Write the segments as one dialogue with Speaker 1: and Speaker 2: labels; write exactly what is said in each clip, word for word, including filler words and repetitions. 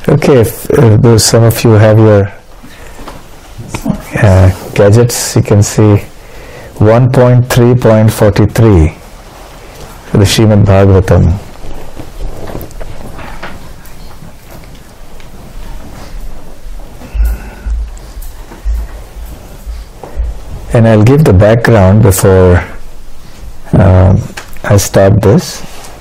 Speaker 1: Okay, if, if those, some of you have your uh, gadgets, you can see one point three point four three for the Srimad Bhagavatam. And I'll give the background before um, I start this.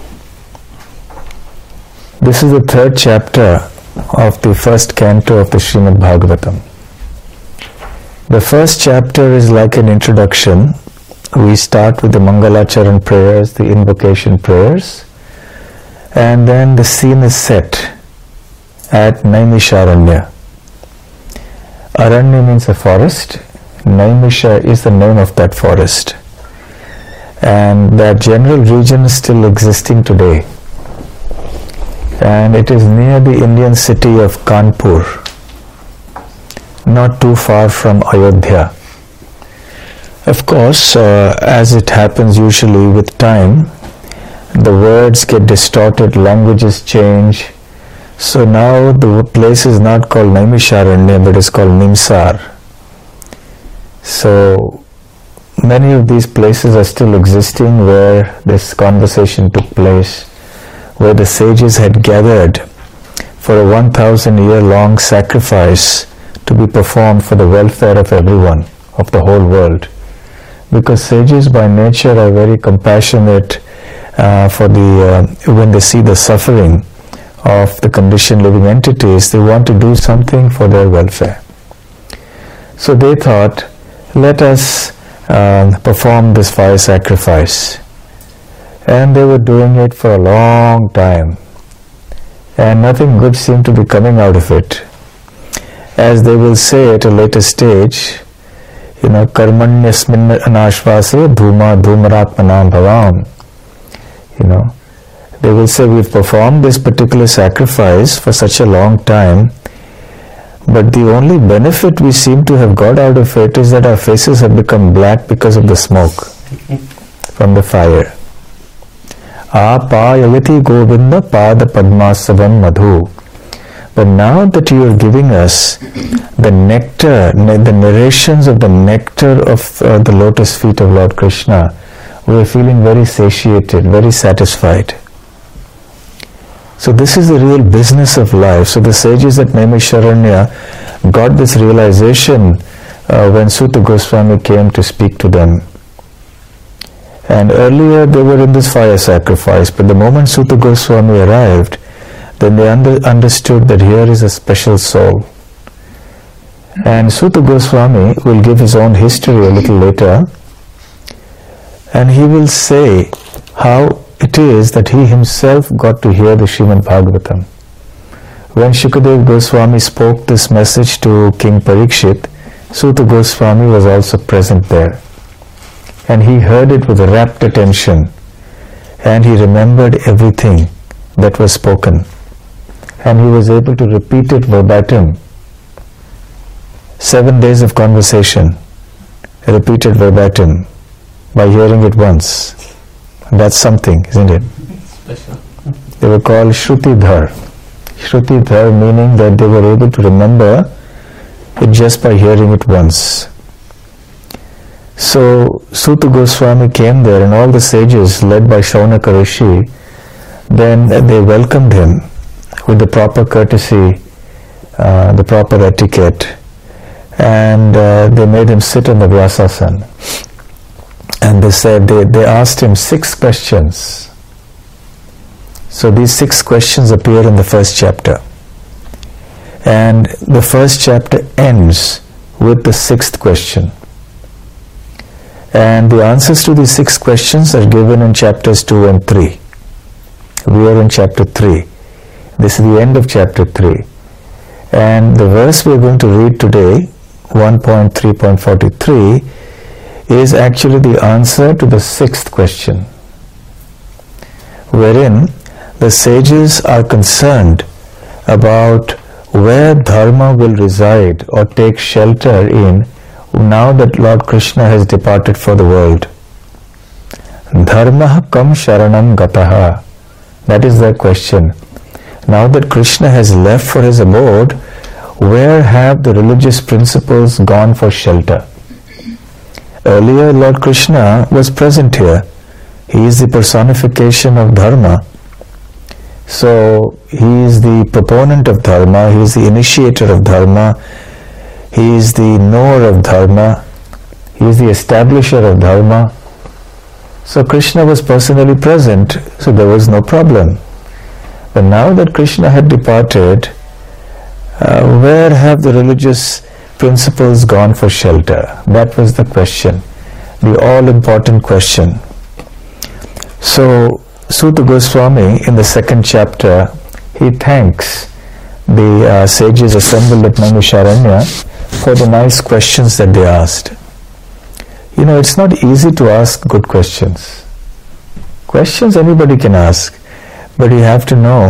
Speaker 1: This is the third chapter of the first canto of the Srimad Bhagavatam. The first chapter is like an introduction. We start with the Mangalacharan prayers, the invocation prayers, and then the scene is set at Naimisharanya. Aranya means a forest. Naimisha is the name of that forest. And that general region is still existing today. And it is near the Indian city of Kanpur, not too far from Ayodhya. Of course, uh, as it happens usually with time, the words get distorted, languages change. So now the place is not called Naimisharanya, but is called Nimsar. So many of these places are still existing where this conversation took place, where the sages had gathered for a one thousand year long sacrifice to be performed for the welfare of everyone, of the whole world. Because sages by nature are very compassionate uh, for the, uh, when they see the suffering of the conditioned living entities, they want to do something for their welfare. So they thought, let us uh, perform this fire sacrifice. And they were doing it for a long time, and nothing good seemed to be coming out of it. As they will say at a later stage, you know, karmanyasmin anashvase dhuma dhumaratmanam bhavam. You know, they will say, we've performed this particular sacrifice for such a long time, but the only benefit we seem to have got out of it is that our faces have become black because of the smoke from the fire. Apayavati Govinda Pada Padmasavam Madhu. But now that you are giving us the nectar, the narrations of the nectar of uh, the lotus feet of Lord Krishna, we are feeling very satiated, very satisfied. So this is the real business of life. So the sages at Naimisharanya got this realization uh, when Suta Goswami came to speak to them. And earlier they were in this fire sacrifice, but the moment Suta Goswami arrived, then they under, understood that here is a special soul. And Suta Goswami will give his own history a little later, and he will say how it is that he himself got to hear the Srimad Bhagavatam. When Shukadev Goswami spoke this message to King Parikshit, Suta Goswami was also present there. And he heard it with rapt attention, and he remembered everything that was spoken, and he was able to repeat it verbatim. Seven days of conversation, repeated verbatim by hearing it once. And that's something, isn't it? Special. They were called Shrutidhar. Shrutidhar meaning that they were able to remember it just by hearing it once. So Suta Goswami came there, and all the sages led by Shaunaka Rishi, then they welcomed him with the proper courtesy, uh, the proper etiquette, and uh, they made him sit on the Vyasasana. And they said, they, they asked him six questions. So these six questions appear in the first chapter. And the first chapter ends with the sixth question. And the answers to these six questions are given in chapters two and three. We are in chapter three. This is the end of chapter three. And the verse we are going to read today, one point three point four three, is actually the answer to the sixth question, wherein the sages are concerned about where dharma will reside or take shelter in now that Lord Krishna has departed for the world. Dharma kam sharanam gataha. That is the question. now that Krishna has left for his abode, where have the religious principles gone for shelter? Earlier, Lord Krishna was present here. He is the personification of Dharma. So, he is the proponent of Dharma, he is the initiator of Dharma, he is the knower of Dharma, he is the establisher of Dharma. So, Krishna was personally present, so there was no problem. But now that Krishna had departed, uh, where have the religious principles gone for shelter? That was the question, the all-important question. So, Suta Goswami, in the second chapter, he thanks the uh, sages assembled at Naimisharanya for the nice questions that they asked. You know, it's not easy to ask good questions. Questions anybody can ask, but you have to know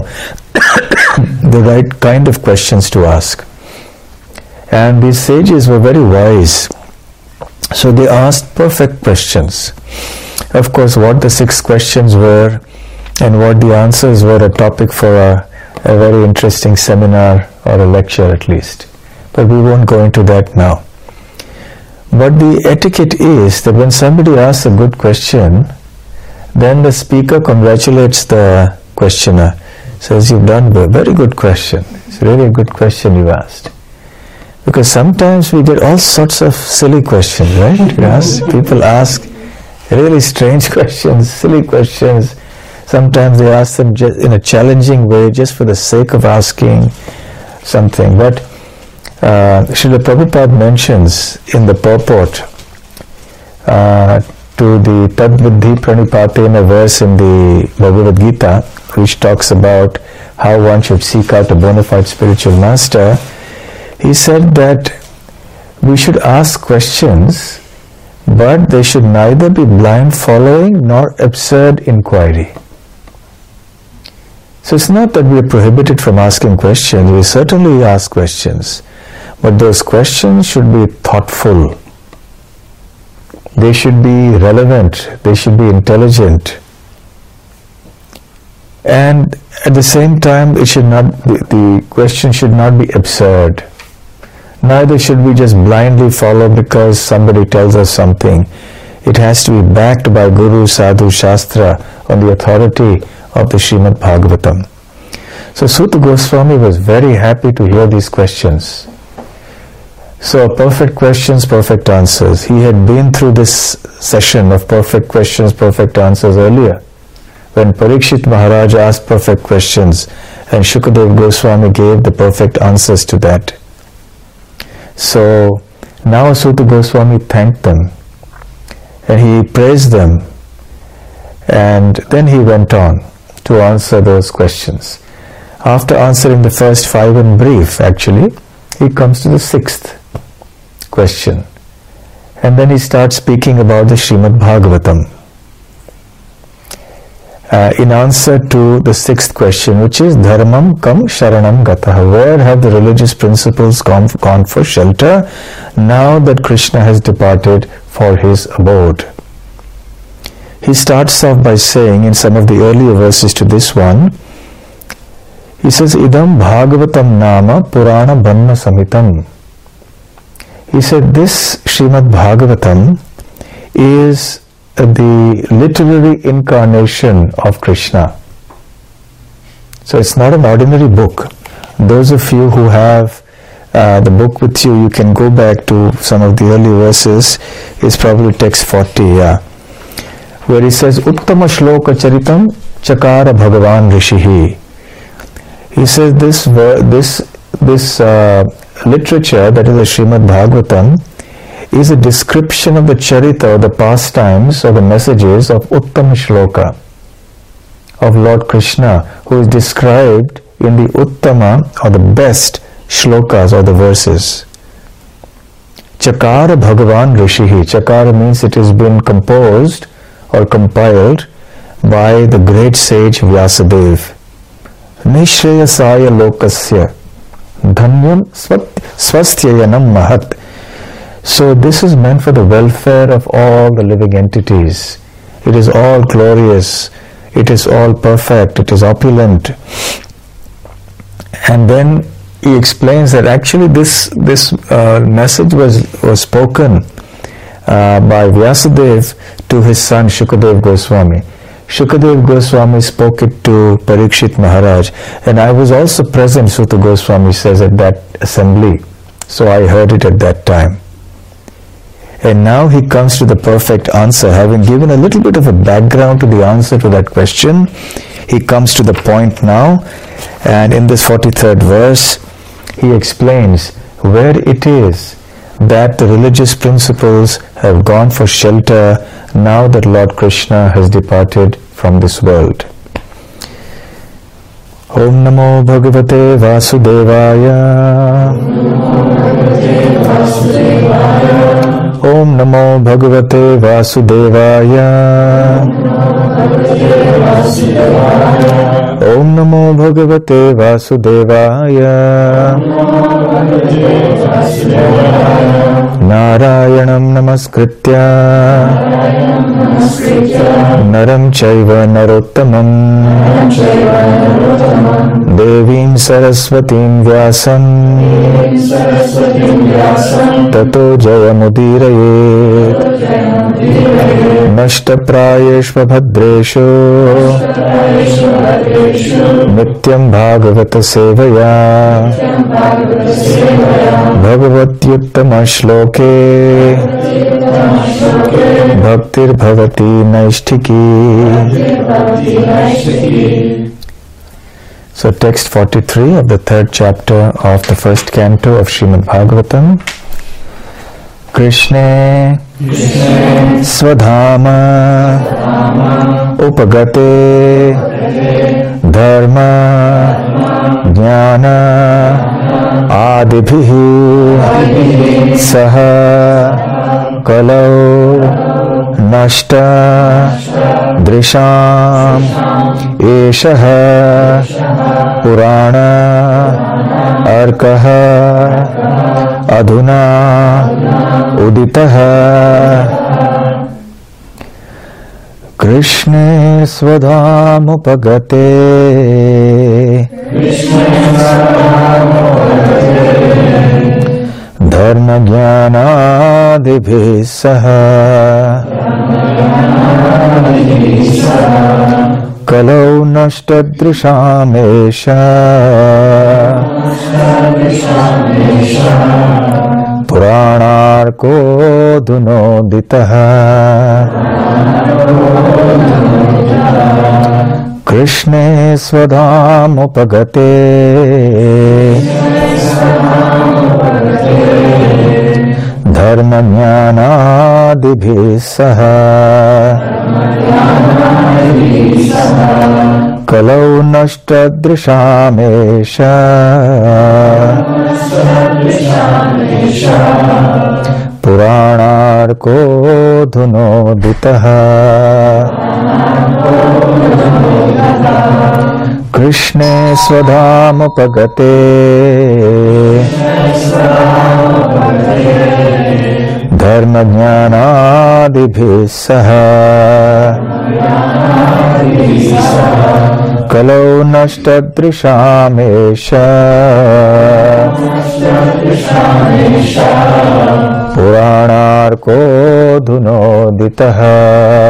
Speaker 1: the right kind of questions to ask. And these sages were very wise, so they asked perfect questions. Of course, what the six questions were and what the answers were a topic for a, a very interesting seminar or a lecture at least. But we won't go into that now. But the etiquette is that when somebody asks a good question, then the speaker congratulates the questioner, says, "You've done a very good question. It's really a good question you asked." Because sometimes we get all sorts of silly questions, right? Yes, people ask really strange questions, silly questions. Sometimes they ask them just in a challenging way, just for the sake of asking something. But uh, Srila Prabhupada mentions in the purport uh, to the Tad Buddhi Pranipatena verse in the Bhagavad Gita, which talks about how one should seek out a bona fide spiritual master. He said that we should ask questions, but they should neither be blind following nor absurd inquiry. So it's not that we are prohibited from asking questions, we certainly ask questions, but those questions should be thoughtful, they should be relevant, they should be intelligent, and at the same time it should not, the, the question should not be absurd. Neither should we just blindly follow because somebody tells us something. It has to be backed by Guru, Sadhu, Shastra on the authority of the Srimad Bhagavatam. So Suta Goswami was very happy to hear these questions. So perfect questions, perfect answers. He had been through this session of perfect questions, perfect answers earlier, when Parikshit Maharaj asked perfect questions and Shukadev Goswami gave the perfect answers to that. So now Suta Goswami thanked them and he praised them, and then he went on to answer those questions. After answering the first five in brief, actually, he comes to the sixth question, and then he starts speaking about the Srimad Bhagavatam. Uh, in answer to the sixth question, which is Dharmam kam sharanam gataha, where have the religious principles gone, gone for shelter now that Krishna has departed for his abode? He starts off by saying in some of the earlier verses to this one, he says, Idam Bhagavatam nama Purana Banna Samitam. He said this Srimad Bhagavatam is the literary incarnation of Krishna. So it's not an ordinary book. Those of you who have uh, the book with you, you can go back to some of the early verses. It's probably text forty, yeah, where he says, Uttama Shloka Charitam Chakara Bhagavan Rishihi. He says this this this uh, literature, that is the Srimad Bhagavatam, is a description of the charita, or the pastimes, or the messages of Uttama Shloka, of Lord Krishna, who is described in the Uttama, or the best shlokas, or the verses. Chakara Bhagavan Rishihi. Chakara means it has been composed or compiled by the great sage Vyasadeva. Nishreyasaya lokasya dhanyam swastyayanam mahat. So this is meant for the welfare of all the living entities. It is all glorious, it is all perfect, it is opulent. And then he explains that actually this this uh, message was was spoken uh, by Vyasadeva to his son Shukadev Goswami. Shukadev Goswami spoke it to Parikshit Maharaj, and I was also present, Suta Goswami says, at that assembly. So I heard it at that time. And now he comes to the perfect answer. Having given a little bit of a background to the answer to that question, he comes to the point now, and in this forty-third verse, he explains where it is that the religious principles have gone for shelter now that Lord Krishna has departed from this world. Om Namo Bhagavate Vasudevaya. Om Namo Bhagavate Vasudevaya. Om Namo Bhagavate Vasudevaya. Narayanam Namaskritya Naram Chaiva Narottamam Devim Saraswatim Vyasam Tato Jayamudiraye Nashtaprayeshva Bhadreshu Nityam Bhagavata Sevaya Bhagavatyuttama Shloke Bhaktir Bhavati Naishtiki. So text forty-three of the third chapter of the first canto of Srimad Bhagavatam. Krishna Swadhama Upagate Dharma Jnana Adibhihi Saha Kalau Nashta Drisham Eshaha Purana Arkaha Adhuna Uditaha. Krishna Swadhamupagate Dharma Jnana Adibhi Saha Kalau Nashtadrishamesha Puranarko Dunoditaha. Krishna Swadhamupagate Dharma Jnana Adibhi Saha Kalau Nashtadrishamesha Puranarko Dhunoditaha. Krishna Swadhamupagate Dharma Jnana Adibhi Saha Kalau Nashtadrishamesha Puranarko Dhunoditaha.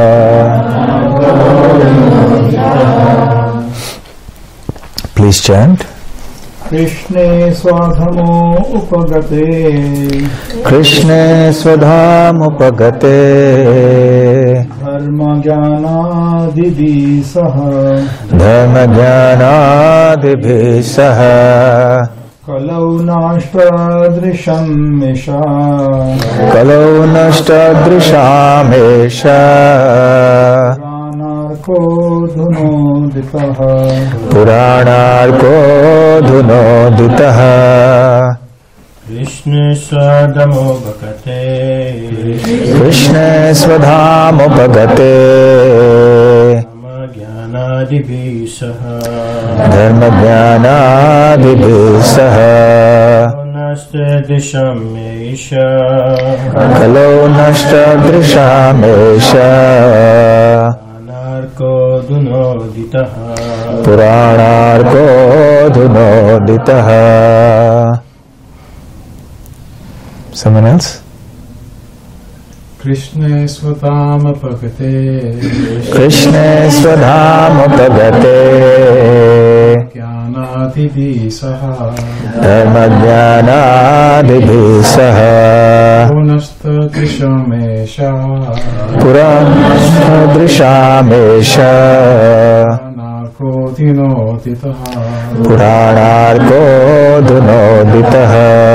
Speaker 1: Please chant.
Speaker 2: Krishna Swadhamo Upagate
Speaker 1: Krishna Swadhamupagate
Speaker 2: Dharma Jnana Adibhi Saha
Speaker 1: Dharma Jnana Adibhi Saha
Speaker 2: Kalau Nashtadrishamesha
Speaker 1: Kalau Nashtadrishamesha Puranarko Dhunoditaha.
Speaker 3: Krishna Swadhamupagate
Speaker 1: Krishna Swadhamupagate
Speaker 3: Dharma Jnana Adibhi Saha
Speaker 1: Dharma Jnana Adibhi Saha
Speaker 3: Nashtadrishamesha
Speaker 1: Kalau Nashtadrishamesha
Speaker 3: Puranarko धुनोदितः
Speaker 1: पुराणार्को धुनोदितः. Someone else?
Speaker 2: कृष्णे स्वधामपगते
Speaker 1: कृष्णे स्वधामपगते
Speaker 2: ज्ञानादिभिः सह
Speaker 1: धर्मज्ञानादिभिः सह
Speaker 2: पुनस्तदृशमेष
Speaker 1: पुराणसदृशामेष
Speaker 2: नाकोदिनोदितः
Speaker 1: पुराणार्को धुनोदितः.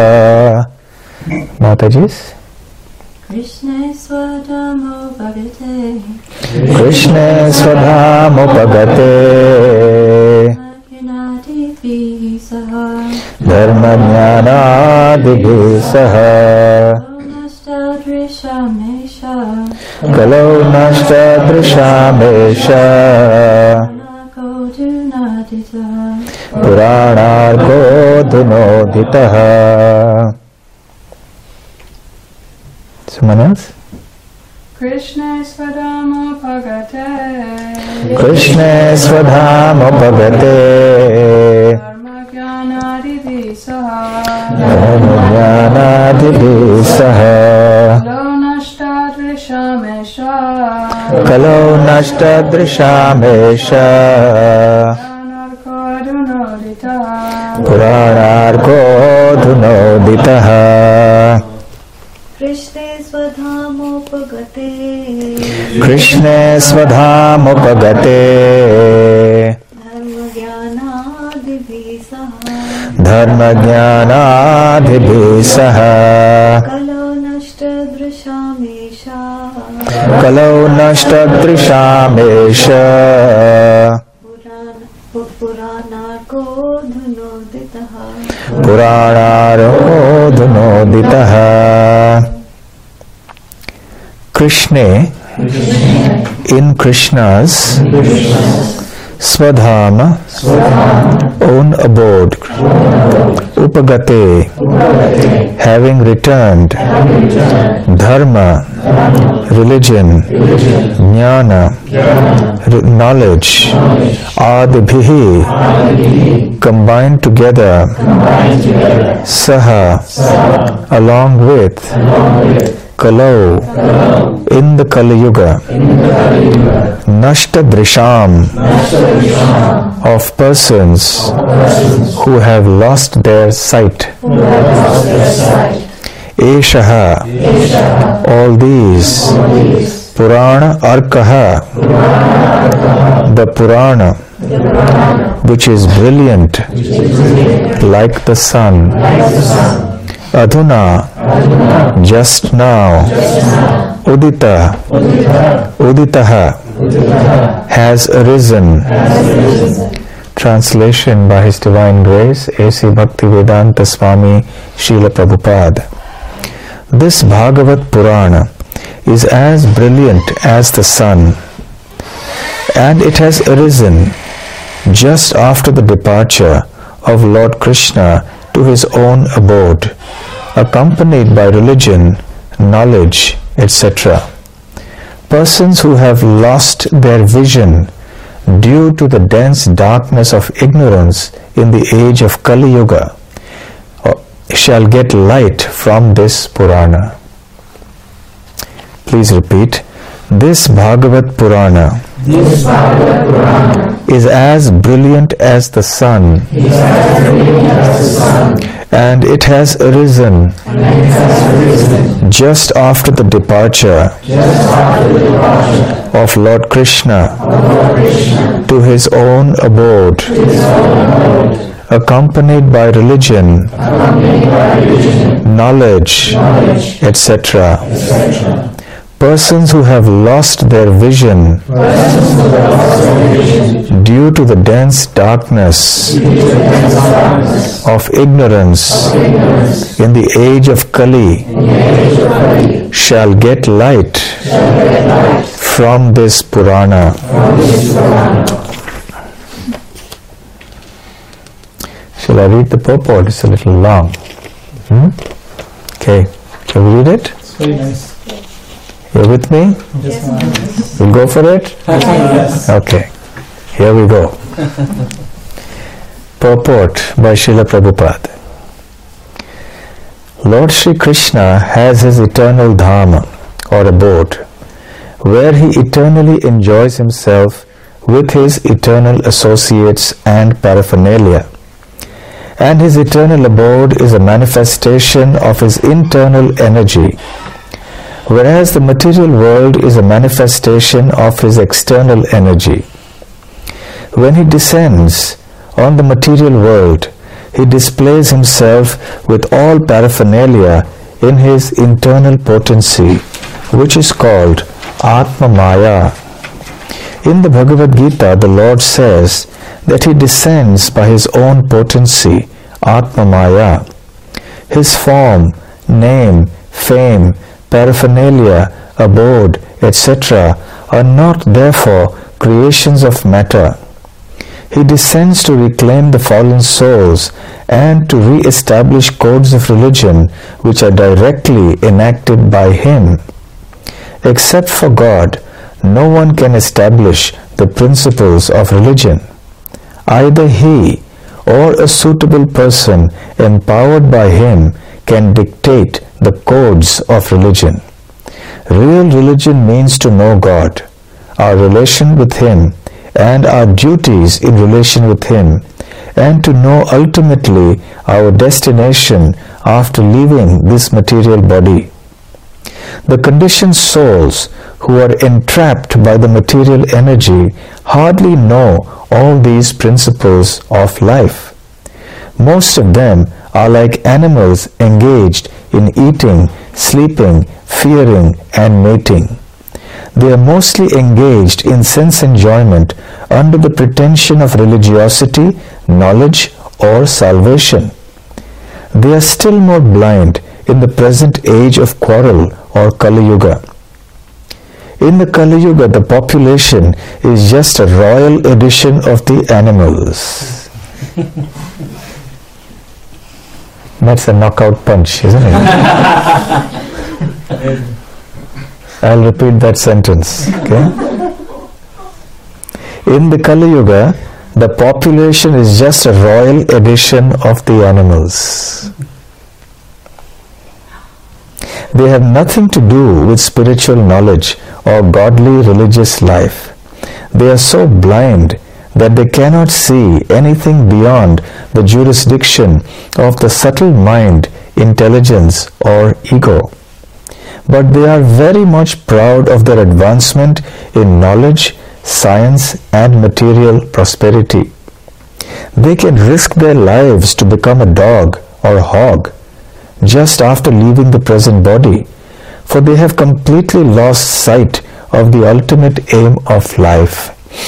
Speaker 1: Mataji's?
Speaker 4: Krishna Swadhamo Bhagate
Speaker 1: Krishna Swadhamupagate
Speaker 4: Jnanadiभिः सह
Speaker 1: Dharmajnanadiभिः saha
Speaker 4: Nastadrishamesha
Speaker 1: Kalau nashtadrishamesha
Speaker 4: Anakodunaditah
Speaker 1: Puranarko dhunoditaha. Someone else?
Speaker 5: Krishna Swadhamo Bhagate
Speaker 1: Krishna Swadhamupagate
Speaker 5: Dharma Jnanadiभिः saha
Speaker 1: Dharmajnanadiभिः saha
Speaker 5: Lo Nashtadrishamesha
Speaker 1: Kalau nashtadrishamesha
Speaker 5: Anarkodunaditah
Speaker 1: Puranarko dhunoditaha.
Speaker 4: Krishna Swadhamopagate
Speaker 1: Krishna Swadhamupagate
Speaker 4: Dharmajnanadiभिः saha
Speaker 1: Dharmajnanadiभिः saha
Speaker 4: Kalo Nashtadrishamesha
Speaker 1: Kalau nashtadrishamesha
Speaker 4: Puranarko dhunoditaha
Speaker 1: Puranarko dhunoditaha. Krishna, in Krishna's Swadhama, own abode, Upagate, having returned, Dharma, religion, Jnana, knowledge, Adibhihi, combined together, Saha, along with, Kalau, in the Kali Yuga, Nashta Drisham, of persons who have lost their sight. Eshaha, all these, Purana Arkaha, the Purana, which is brilliant, like the sun. Adhuna, just now, Udita, Uditaha, has arisen. Translation by His Divine Grace, A C Bhaktivedanta Swami Srila Prabhupada. This Bhagavat Purana is as brilliant as the sun, and it has arisen just after the departure of Lord Krishna to his own abode, accompanied by religion, knowledge, et cetera. Persons who have lost their vision due to the dense darkness of ignorance in the age of Kali Yuga shall get light from this Purana. Please repeat. This Bhagavat Purana,
Speaker 6: this Bhagavat Purana
Speaker 1: is as brilliant as the sun,
Speaker 6: is as brilliant as the sun,
Speaker 1: and it has arisen,
Speaker 6: and it has arisen
Speaker 1: just after the departure,
Speaker 6: just after the departure
Speaker 1: of Lord Krishna,
Speaker 6: of Lord Krishna
Speaker 1: to his own abode,
Speaker 6: to his own abode,
Speaker 1: accompanied by religion,
Speaker 6: accompanied by religion,
Speaker 1: knowledge,
Speaker 6: knowledge,
Speaker 1: et cetera.
Speaker 6: et cetera.
Speaker 1: Persons who have lost their vision
Speaker 6: Persons who have lost their vision
Speaker 1: due to the dense darkness
Speaker 6: due to the dense darkness
Speaker 1: of ignorance
Speaker 6: of ignorance
Speaker 1: in the age of Kali
Speaker 6: in the age of Kali
Speaker 1: shall get light
Speaker 6: shall get light
Speaker 1: from this Purana.
Speaker 6: from this Purana.
Speaker 1: Shall I read the purport? It's a little long. Hmm? Okay. Shall we read it?
Speaker 2: It's very nice.
Speaker 1: You're with me?
Speaker 2: Yes, ma'am.
Speaker 1: We'll go for it?
Speaker 2: Yes.
Speaker 1: Okay. Here we go. Purport by Srila Prabhupada. Lord Shri Krishna has his eternal Dharma or abode, where he eternally enjoys himself with his eternal associates and paraphernalia. And his eternal abode is a manifestation of his internal energy, whereas the material world is a manifestation of his external energy. When he descends on the material world, he displays himself with all paraphernalia in his internal potency, which is called Atma Maya. In the Bhagavad Gita, the Lord says that he descends by his own potency, Atma Maya. His form, name, fame, paraphernalia, abode, et cetera are not therefore creations of matter. He descends to reclaim the fallen souls and to re-establish codes of religion which are directly enacted by him. Except for God, no one can establish the principles of religion. Either he or a suitable person empowered by him can dictate the codes of religion. Real religion means to know God, our relation with him, and our duties in relation with him, and to know ultimately our destination after leaving this material body. The conditioned souls who are entrapped by the material energy hardly know all these principles of life. Most of them are like animals engaged in eating, sleeping, fearing, and mating. They are mostly engaged in sense enjoyment under the pretension of religiosity, knowledge, or salvation. They are still more blind in the present age of quarrel or Kali Yuga. In the Kali Yuga, the population is just a royal edition of the animals. That's a knockout punch, isn't it? I'll repeat that sentence. Okay? In the Kali Yuga, the population is just a royal edition of the animals. They have nothing to do with spiritual knowledge or godly religious life. They are so blind that they cannot see anything beyond the jurisdiction of the subtle mind, intelligence, or ego. But they are very much proud of their advancement in knowledge, science, and material prosperity. They can risk their lives to become a dog or a hog just after leaving the present body, for they have completely lost sight of the ultimate aim of life.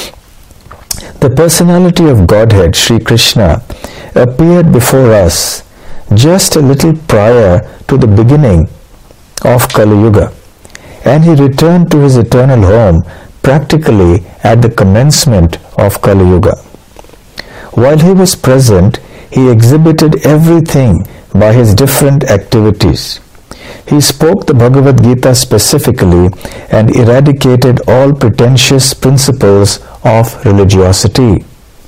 Speaker 1: The personality of Godhead, Sri Krishna, appeared before us just a little prior to the beginning of Kali Yuga, and he returned to his eternal home practically at the commencement of Kali Yuga. While he was present, he exhibited everything by his different activities. He spoke the Bhagavad Gita specifically and eradicated all pretentious principles of religiosity.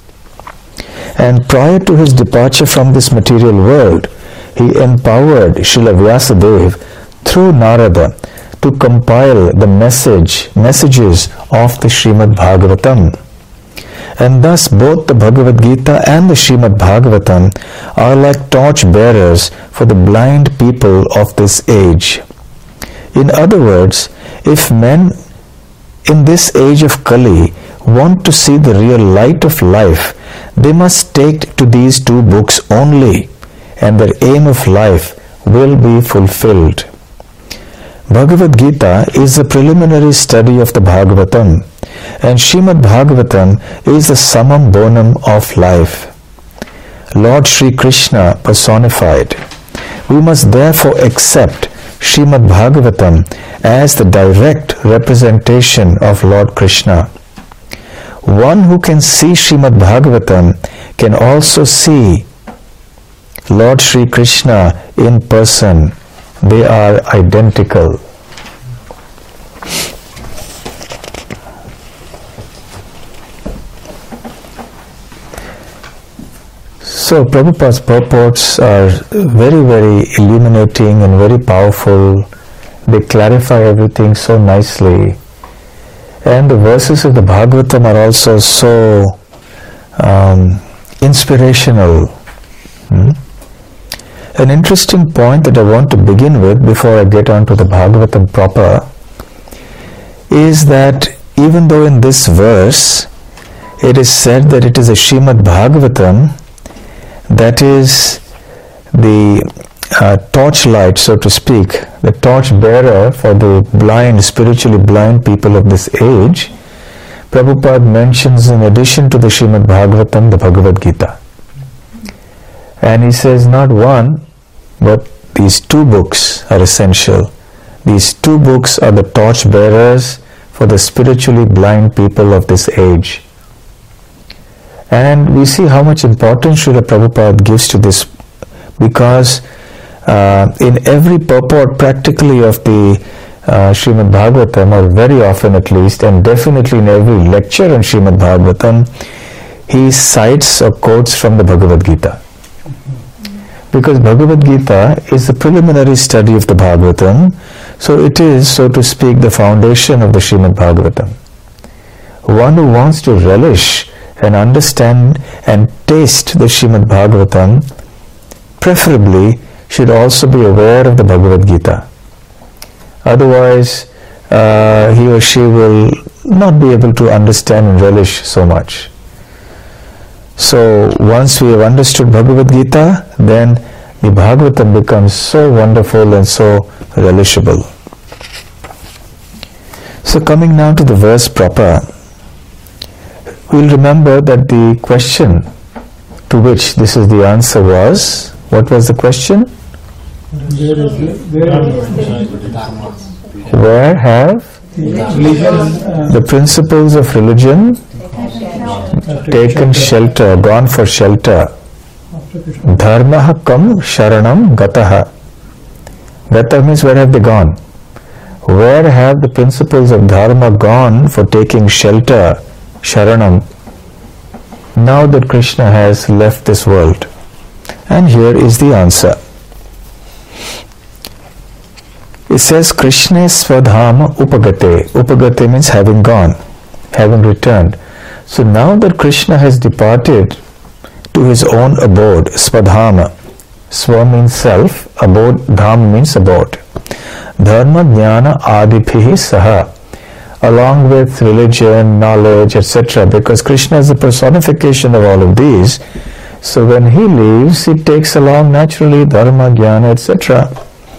Speaker 1: And prior to his departure from this material world, he empowered Srila Vyasadeva through Narada to compile the message messages of the Srimad Bhagavatam. And thus both the Bhagavad Gita and the Srimad Bhagavatam are like torch bearers for the blind people of this age. In other words, if men in this age of Kali want to see the real light of life, they must take to these two books only, and their aim of life will be fulfilled. Bhagavad Gita is a preliminary study of the Bhagavatam, and Srimad Bhagavatam is the summum bonum of life. Lord Shri Krishna personified. We must therefore accept Srimad Bhagavatam as the direct representation of Lord Krishna. One who can see Srimad Bhagavatam can also see Lord Shri Krishna in person. They are identical. So Prabhupada's purports are very, very illuminating and very powerful. They clarify everything so nicely. And the verses of the Bhagavatam are also so um, inspirational. Hmm? An interesting point that I want to begin with before I get on to the Bhagavatam proper is that even though in this verse it is said that it is a Srimad Bhagavatam, that is the uh, torchlight, so to speak, the torch bearer for the blind, spiritually blind people of this age, Prabhupada mentions in addition to the Srimad Bhagavatam, the Bhagavad Gita. And he says not one, but these two books are essential. These two books are the torch bearers for the spiritually blind people of this age. And we see how much importance Srila Prabhupada gives to this, because uh, in every purport practically of the uh, Srimad Bhagavatam, or very often at least, and definitely in every lecture on Srimad Bhagavatam, he cites or quotes from the Bhagavad Gita. Because Bhagavad Gita is the preliminary study of the Bhagavatam, so it is, so to speak, the foundation of the Srimad Bhagavatam. One who wants to relish and understand and taste the Srimad Bhagavatam preferably should also be aware of the Bhagavad Gita. Otherwise, uh, he or she will not be able to understand and relish so much. So once we have understood Bhagavad Gita, then the Bhagavatam becomes so wonderful and so relishable. So coming now to the verse proper, we'll remember that the question to which this is the answer was, what was the question?
Speaker 2: Where is the, where is
Speaker 1: Where have
Speaker 2: religion, uh,
Speaker 1: the principles of religion taken shelter, gone for shelter? Dharmaha kam sharanam gataha. Gata means where have they gone? Where have the principles of dharma gone for taking shelter, sharanam, now that Krishna has left this world? And here is the answer. It says Krishna swadhama upagate. Upagate means having gone, having returned. So now that Krishna has departed to his own abode, swadhama. Swa means self, abode, dham means abode. Dharma jnana adibhihi saha, along with religion, knowledge, et cetera. Because Krishna is the personification of all of these. So when he leaves, he takes along naturally dharma, jnana, et cetera.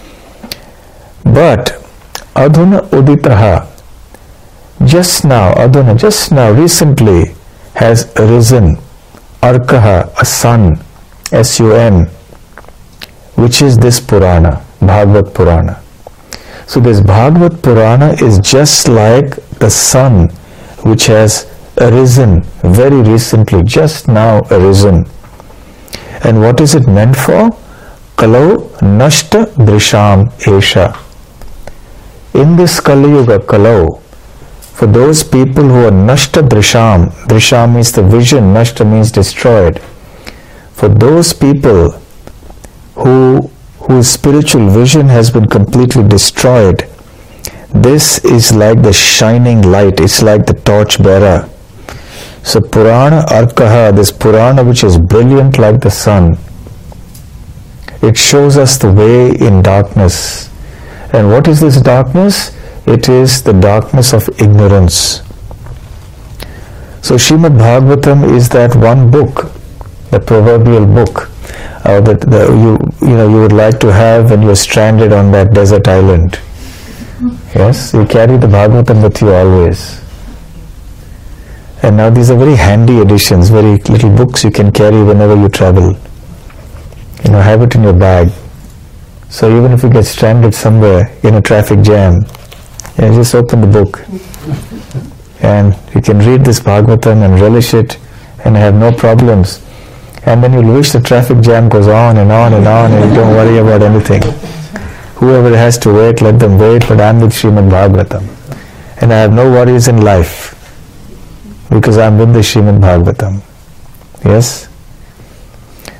Speaker 1: But adhuna uditaha, just now, adhuna, just now, recently has arisen arkaha, a sun, S U N, which is this Purana, Bhagavad Purana. So this Bhagavad Purana is just like the sun which has arisen very recently, just now arisen. And what is it meant for? Kalau nashta drisham esha. In this Kali Yuga, Kalau, for those people who are nashta drisham, drisham means the vision, nashta means destroyed. For those people who whose spiritual vision has been completely destroyed, this is like the shining light, it's like the torch bearer. So Purana Arkaha, this Purana which is brilliant like the sun, it shows us the way in darkness. And what is this darkness? It is the darkness of ignorance. So Srimad Bhagavatam is that one book, the proverbial book, uh, that the, you you know you would like to have when you are stranded on that desert island. Yes, you carry the Bhagavatam with you always. And now these are very handy editions, very little books you can carry whenever you travel. You know, have it in your bag. So even if you get stranded somewhere in a traffic jam, you just open the book and you can read this Bhagavatam and relish it and have no problems. And then you'll wish the traffic jam goes on and on and on and you don't worry about anything. Whoever has to wait, let them wait, but I'm with Srimad Bhagavatam. And I have no worries in life because I'm with the Srimad Bhagavatam. Yes?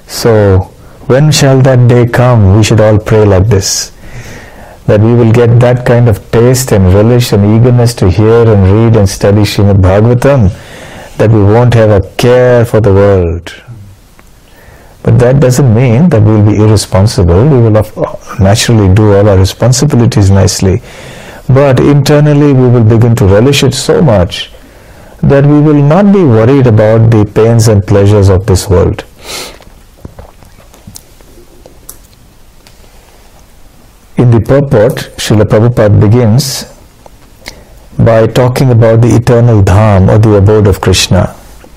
Speaker 1: So, when shall that day come? We should all pray like this, that we will get that kind of taste and relish and eagerness to hear and read and study Srimad Bhagavatam, that we won't have a care for the world. But that doesn't mean that we will be irresponsible. We will naturally do all our responsibilities nicely. But internally we will begin to relish it so much that we will not be worried about the pains and pleasures of this world. In the purport, Srila Prabhupada begins by talking about the eternal Dham, or the abode of Krishna.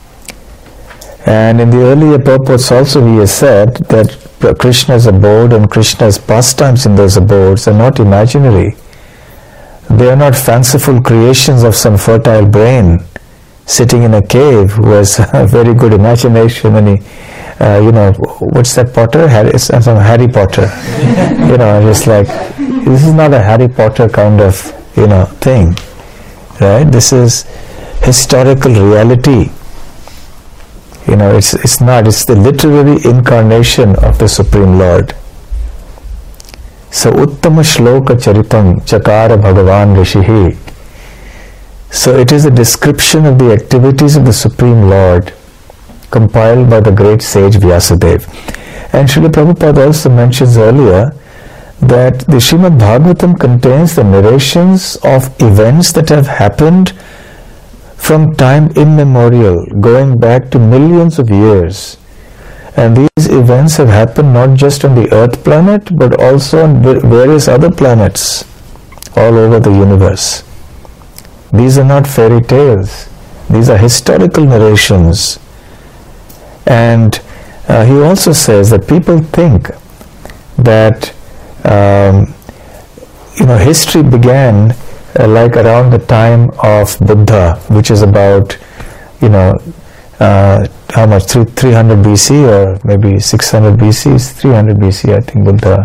Speaker 1: And in the earlier purports also he has said that Krishna's abode and Krishna's pastimes in those abodes are not imaginary. They are not fanciful creations of some fertile brain sitting in a cave who has a very good imagination, and he, uh, you know, what's that Potter? Harry, it's from Harry Potter. You know, just like, this is not a Harry Potter kind of, you know, thing, right? This is historical reality. You know, it's it's not, it's the literary incarnation of the Supreme Lord. So, Uttama Shloka Charitam Chakara Bhagavan Rishihi. So, it is a description of the activities of the Supreme Lord compiled by the great sage Vyasadeva. And Srila Prabhupada also mentions earlier that the Srimad Bhagavatam contains the narrations of events that have happened from time immemorial, going back to millions of years. And these events have happened not just on the earth planet, but also on various other planets all over the universe. These are not fairy tales. These are historical narrations. And uh, he also says that people think that um, you know, history began uh, like around the time of Buddha, which is about, you know, uh, how much, three hundred B C or maybe six hundred B C, three hundred B C I think Buddha.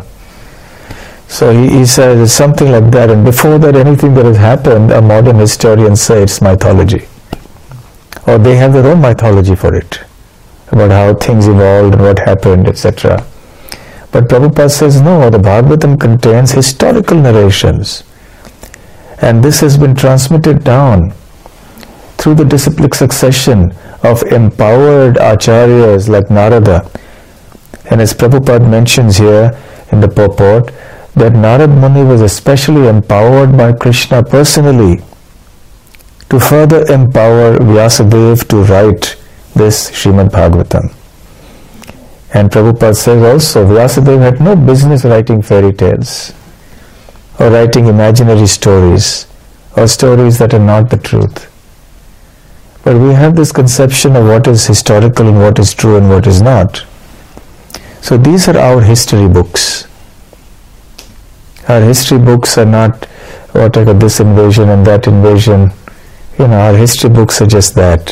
Speaker 1: So he, he says it's something like that, and before that anything that has happened, a modern historians say it's mythology. Or they have their own mythology for it, about how things evolved and what happened, et cetera. But Prabhupada says no, the Bhagavatam contains historical narrations, and this has been transmitted down through the disciplic succession of empowered acharyas like Narada. And as Prabhupada mentions here in the purport, that Narad Muni was especially empowered by Krishna personally to further empower Vyasadeva to write this Srimad Bhagavatam. And Prabhupada says also, Vyasadeva had no business writing fairy tales or writing imaginary stories or stories that are not the truth. But we have this conception of what is historical and what is true and what is not. So these are our history books. Our history books are not what are this invasion and that invasion. You know, our history books are just that.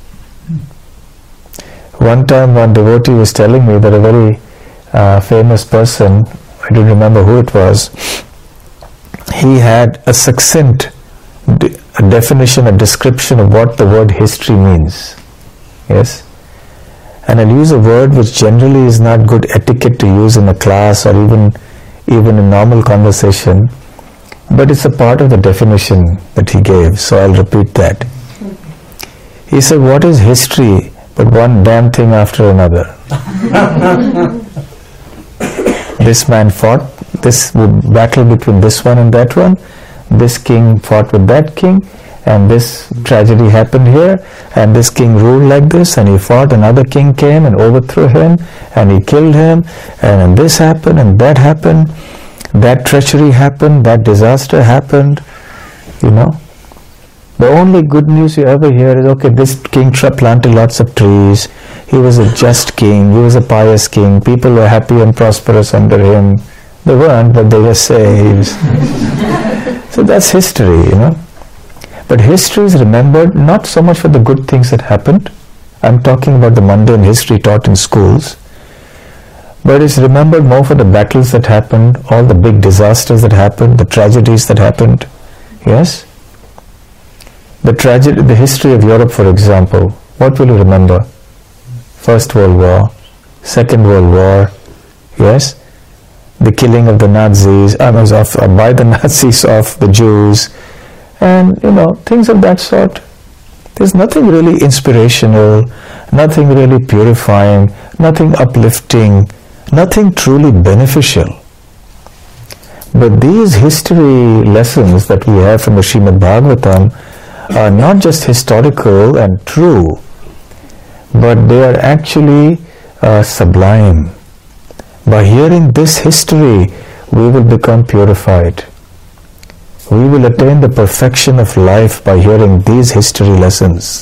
Speaker 1: One time one devotee was telling me that a very uh, famous person, I don't remember who it was, he had a succinct de- a definition, a description of what the word history means. Yes? And I'll use a word which generally is not good etiquette to use in a class or even even in normal conversation, but it's a part of the definition that he gave, so I'll repeat that. He said, what is history but one damn thing after another? This man fought, this battle between this one and that one, this king fought with that king, and this tragedy happened here, and this king ruled like this, and he fought, another king came and overthrew him, and he killed him, and then this happened, and that happened, that treachery happened, that disaster happened, you know. The only good news you ever hear is, okay, this king planted lots of trees, he was a just king, he was a pious king, people were happy and prosperous under him. They weren't, but they just say he was. So that's history, you know. But history is remembered not so much for the good things that happened. I'm talking about the mundane history taught in schools. But it's remembered more for the battles that happened, all the big disasters that happened, the tragedies that happened. Yes? The tragedy, the history of Europe, for example, what will you remember? First World War, Second World War, yes, the killing of the Nazis, I mean, of, uh, by the Nazis of the Jews, and you know, things of that sort. There's nothing really inspirational, nothing really purifying, nothing uplifting, nothing truly beneficial. But these history lessons that we have from the Srimad Bhagavatam are not just historical and true, but they are actually uh, sublime. By hearing this history, we will become purified. We will attain the perfection of life by hearing these history lessons.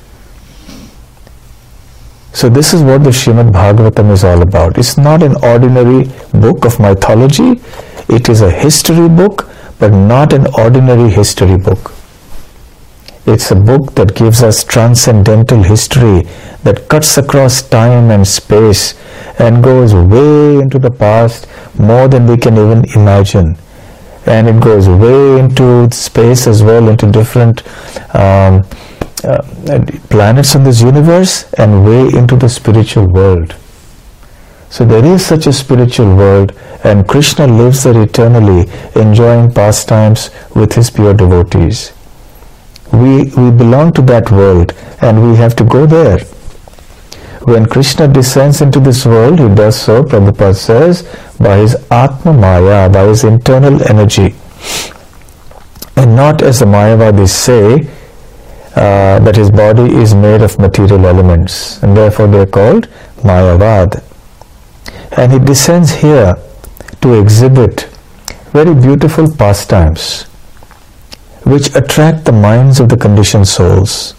Speaker 1: So this is what the Srimad Bhagavatam is all about. It's not an ordinary book of mythology. It is a history book, but not an ordinary history book. It's a book that gives us transcendental history that cuts across time and space and goes way into the past, more than we can even imagine. And it goes way into space as well, into different um, uh, planets in this universe, and way into the spiritual world. So there is such a spiritual world, and Krishna lives there eternally, enjoying pastimes with his pure devotees. We, we belong to that world, and we have to go there. When Krishna descends into this world, he does so, Prabhupada says, by his Atma Maya, by his internal energy. And not as the Mayavadis say, uh, that his body is made of material elements, and therefore they are called Mayavad. And he descends here to exhibit very beautiful pastimes, which attract the minds of the conditioned souls.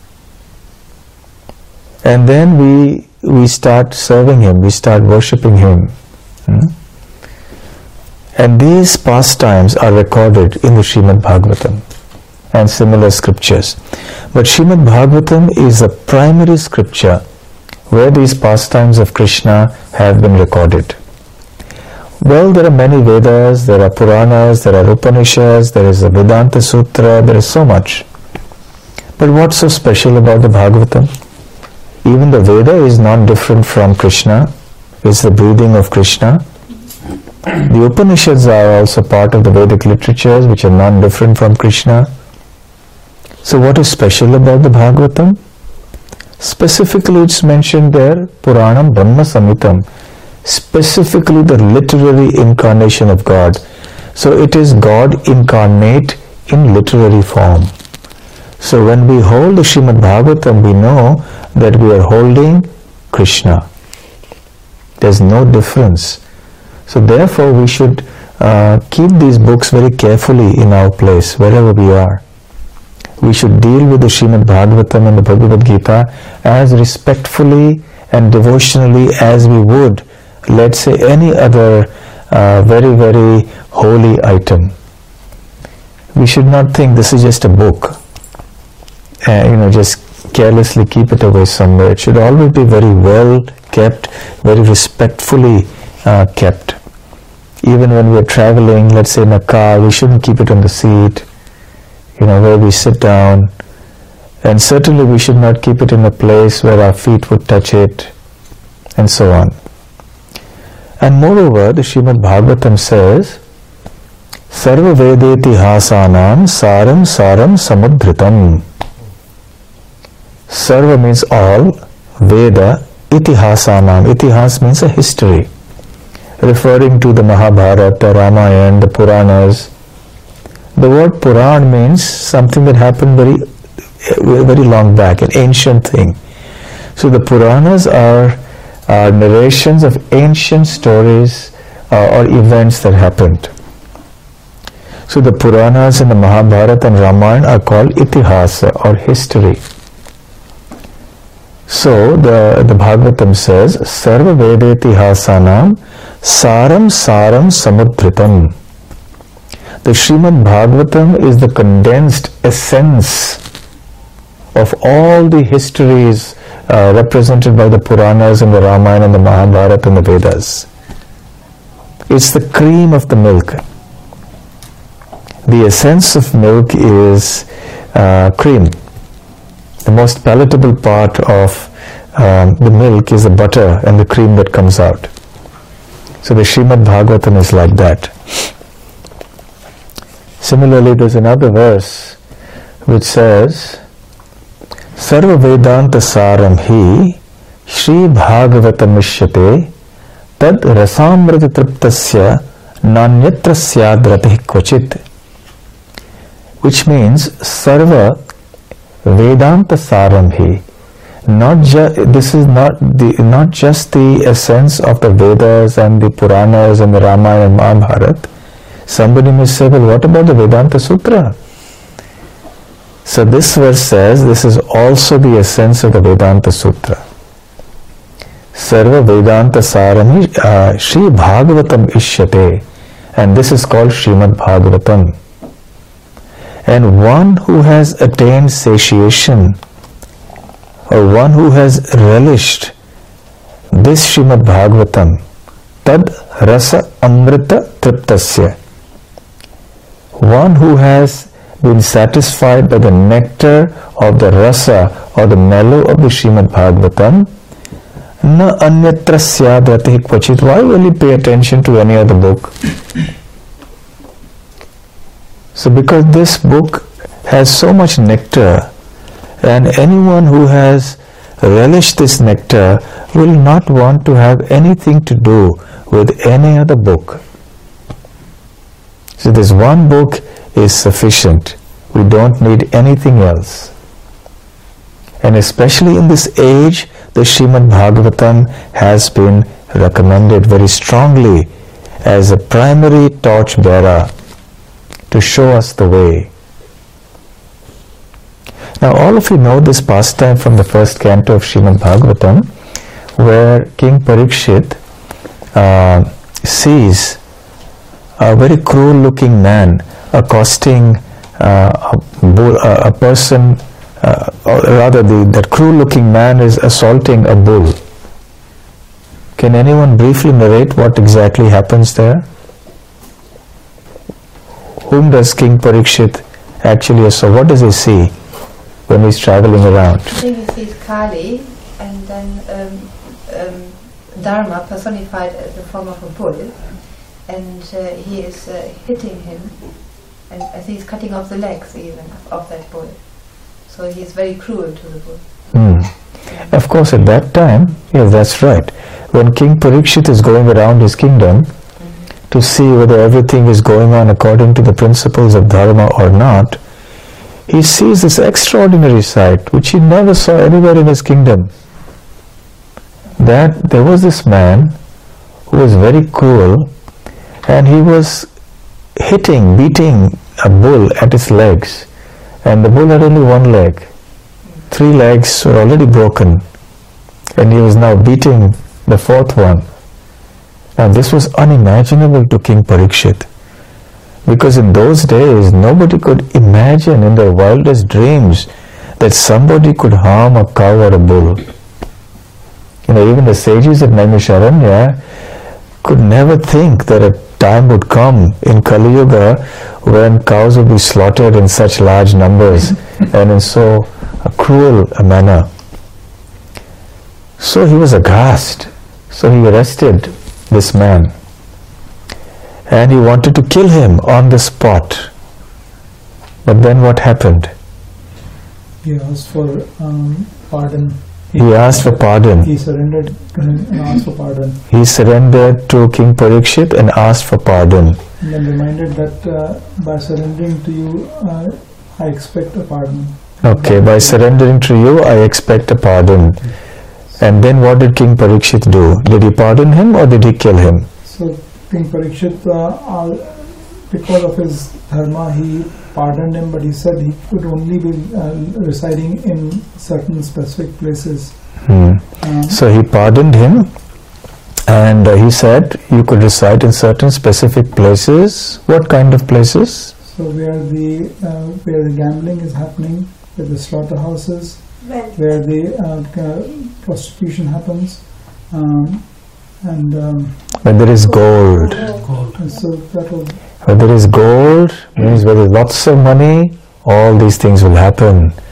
Speaker 1: And then we we start serving him, we start worshipping him. Hmm? And these pastimes are recorded in the Srimad Bhagavatam and similar scriptures. But Srimad Bhagavatam is the primary scripture where these pastimes of Krishna have been recorded. Well, there are many Vedas, there are Puranas, there are Upanishads, there is a Vedanta Sutra, there is so much. But what's so special about the Bhagavatam? Even the Veda is not different from Krishna. It's the breathing of Krishna. The Upanishads are also part of the Vedic literatures, which are not different from Krishna. So what is special about the Bhagavatam? Specifically, it's mentioned there, Puranam Brahma Samhitam, specifically the literary incarnation of God. So it is God incarnate in literary form. So when we hold the Srimad Bhagavatam, we know that we are holding Krishna. There's no difference. So therefore we should uh, keep these books very carefully in our place, wherever we are. We should deal with the Srimad Bhagavatam and the Bhagavad Gita as respectfully and devotionally as we would, let's say, any other uh, very, very holy item. We should not think this is just a book, uh, you know, just carelessly keep it away somewhere. It should always be very well kept, very respectfully uh, kept. Even when we are traveling, let's say in a car, we shouldn't keep it on the seat, you know, where we sit down. And certainly we should not keep it in a place where our feet would touch it, and so on. And moreover, the Srimad Bhagavatam says, Sarva Vedeti Hasanam Saram Saram Samudritam. Sarva means all, Veda, Itihasanam. Itihas means a history, referring to the Mahabharata, Ramayana, the Puranas. The word Puran means something that happened very, very long back, an ancient thing. So the Puranas are, are narrations of ancient stories uh, or events that happened. So the Puranas and the Mahabharata and Ramayana are called Itihasa or history. So the, the Bhagavatam says, Sarva Vedeti Hasanam Saram Saram Samudritam. The Srimad Bhagavatam is the condensed essence of all the histories uh, represented by the Puranas and the Ramayana and the Mahabharata and the Vedas. It's the cream of the milk. The essence of milk is uh, cream, the most palatable part of um, the milk is the butter and the cream that comes out. So the Srimad Bhagavatam is like that. Similarly, there's another verse which says, Sarva Vedanta Saram Hi Shri Bhagavatam Mishyate Tad Rasamrita Triptasya Nanyatra Syad Ratih Kvachit, which means Sarva Vedanta Saram Hi. Not ju- this is not the not just the essence of the Vedas and the Puranas and the Ramayana and Mahabharata. Somebody may say, well, what about the Vedanta Sutra? So this verse says this is also the essence of the Vedanta Sutra. Sarva Vedanta Sarami uh, Shri Bhagavatam Ishyate, and this is called Srimad Bhagavatam. And one who has attained satiation, or one who has relished this Srimad Bhagavatam, Tad Rasa Amrita Triptasya, one who has been satisfied by the nectar of the rasa or the mellow of the Srimad Bhagavatam, na anyatra syad ratih kvachit. Why will he pay attention to any other book? So because this book has so much nectar, and anyone who has relished this nectar will not want to have anything to do with any other book. So this one book is sufficient. We don't need anything else. And especially in this age, the Srimad Bhagavatam has been recommended very strongly as a primary torch bearer to show us the way. Now all of you know this pastime from the first canto of Srimad Bhagavatam, where King Parikshit uh, sees a very cruel looking man accosting uh, a, bull, uh, a person, uh, or rather the, that cruel looking man is assaulting a bull. Can anyone briefly narrate what exactly happens there? Whom does King Parikshit actually assault? What does he see when he's traveling around?
Speaker 7: I think he sees Kali and then um, um, Dharma personified as the form of a bull, and uh, he is uh, hitting him, and I think he's cutting off the legs even of, of that bull. So he is very cruel to the bull.
Speaker 1: Hmm. Of course, at that time, yes, that's right. When King Parikshit is going around his kingdom mm-hmm. to see whether everything is going on according to the principles of Dharma or not, he sees this extraordinary sight which he never saw anywhere in his kingdom. That there was this man who was very cruel, and he was hitting, beating a bull at his legs, and the bull had only one leg. Three legs were already broken, and he was now beating the fourth one. Now this was unimaginable to King Parikshit, because in those days nobody could imagine in their wildest dreams that somebody could harm a cow or a bull. You know, even the sages at Naimisharanya could never think that a time would come in Kali Yuga when cows would be slaughtered in such large numbers and in so a cruel a manner. So he was aghast. So he arrested this man, and he wanted to kill him on the spot. But then what happened?
Speaker 2: He asked for um, pardon.
Speaker 1: He asked for pardon.
Speaker 2: He surrendered to him and asked for pardon.
Speaker 1: He surrendered to King Parikshit and asked for pardon.
Speaker 2: And then reminded that uh, by surrendering to you, uh, I expect a pardon.
Speaker 1: Okay, by surrendering to you, I expect a pardon. And then what did King Parikshit do? Did he pardon him or did he kill him?
Speaker 2: So King Parikshit, uh, uh, because of his dharma, he pardoned him, but he said he could only be uh, residing in certain specific places.
Speaker 1: Hmm.
Speaker 2: Um,
Speaker 1: So he pardoned him, and uh, he said you could reside in certain specific places. What kind of places?
Speaker 2: so where the uh, where the gambling is happening, where the slaughterhouses,
Speaker 4: Wealth.
Speaker 2: where the uh, uh, prostitution happens, um, and um,
Speaker 1: Where there is gold.
Speaker 2: and so that will
Speaker 1: Where there is gold means where there is lots of money, all these things will happen.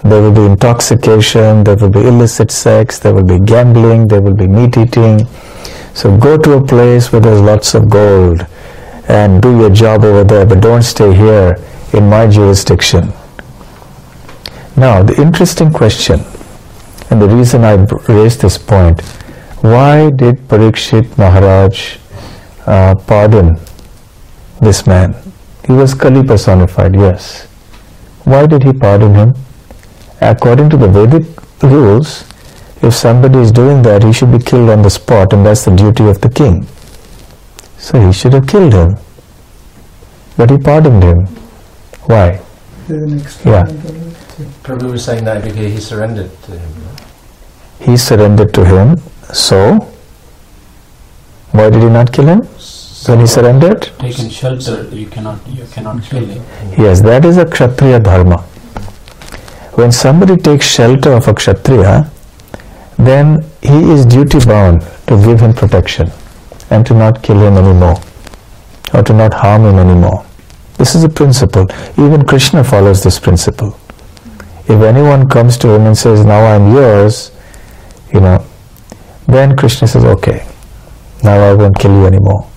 Speaker 1: there will be intoxication, there will be illicit sex, there will be gambling, there will be meat eating. So go to a place where there's lots of gold and do your job over there, but don't stay here in my jurisdiction. Now, the interesting question, and the reason I raised this point, why did Parikshit Maharaj uh, pardon this man? He was Kali personified, yes. Why did he pardon him? According to the Vedic rules, if somebody is doing that, he should be killed on the spot, and that's the duty of the king. So he should have killed him. But he pardoned him. Why?
Speaker 2: There's an extra
Speaker 1: Yeah.
Speaker 8: Prabhu was saying that because he surrendered to him.
Speaker 1: He surrendered to him, so why did he not kill him when he surrendered?
Speaker 9: Taken shelter, you cannot, you cannot kill him.
Speaker 1: Yes, that is a Kshatriya dharma. When somebody takes shelter of a Kshatriya, then he is duty bound to give him protection and to not kill him anymore or to not harm him anymore. This is a principle. Even Krishna follows this principle. If anyone comes to him and says, now I am yours, you know, then Krishna says, okay, now I won't kill you anymore.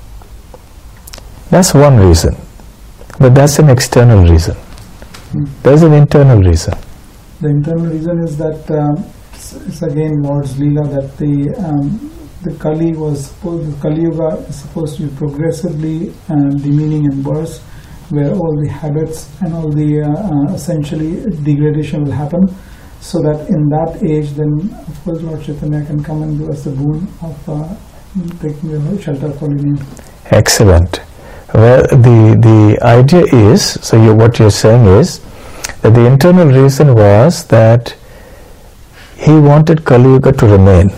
Speaker 1: That's one reason. But that's an external reason. There's an internal reason.
Speaker 2: The internal reason is that um, it's, it's again Lord's Leela that the um, the Kali was supposed, the Kali Yuga is supposed to be progressively um, demeaning and worse, where all the habits and all the uh, uh, essentially degradation will happen, so that in that age then of course Lord Chaitanya can come and give us the boon of uh, taking the shelter of holy name.
Speaker 1: Excellent. Well, the, the idea is, so you, what you're saying is, that the internal reason was that he wanted Kali Yuga to remain.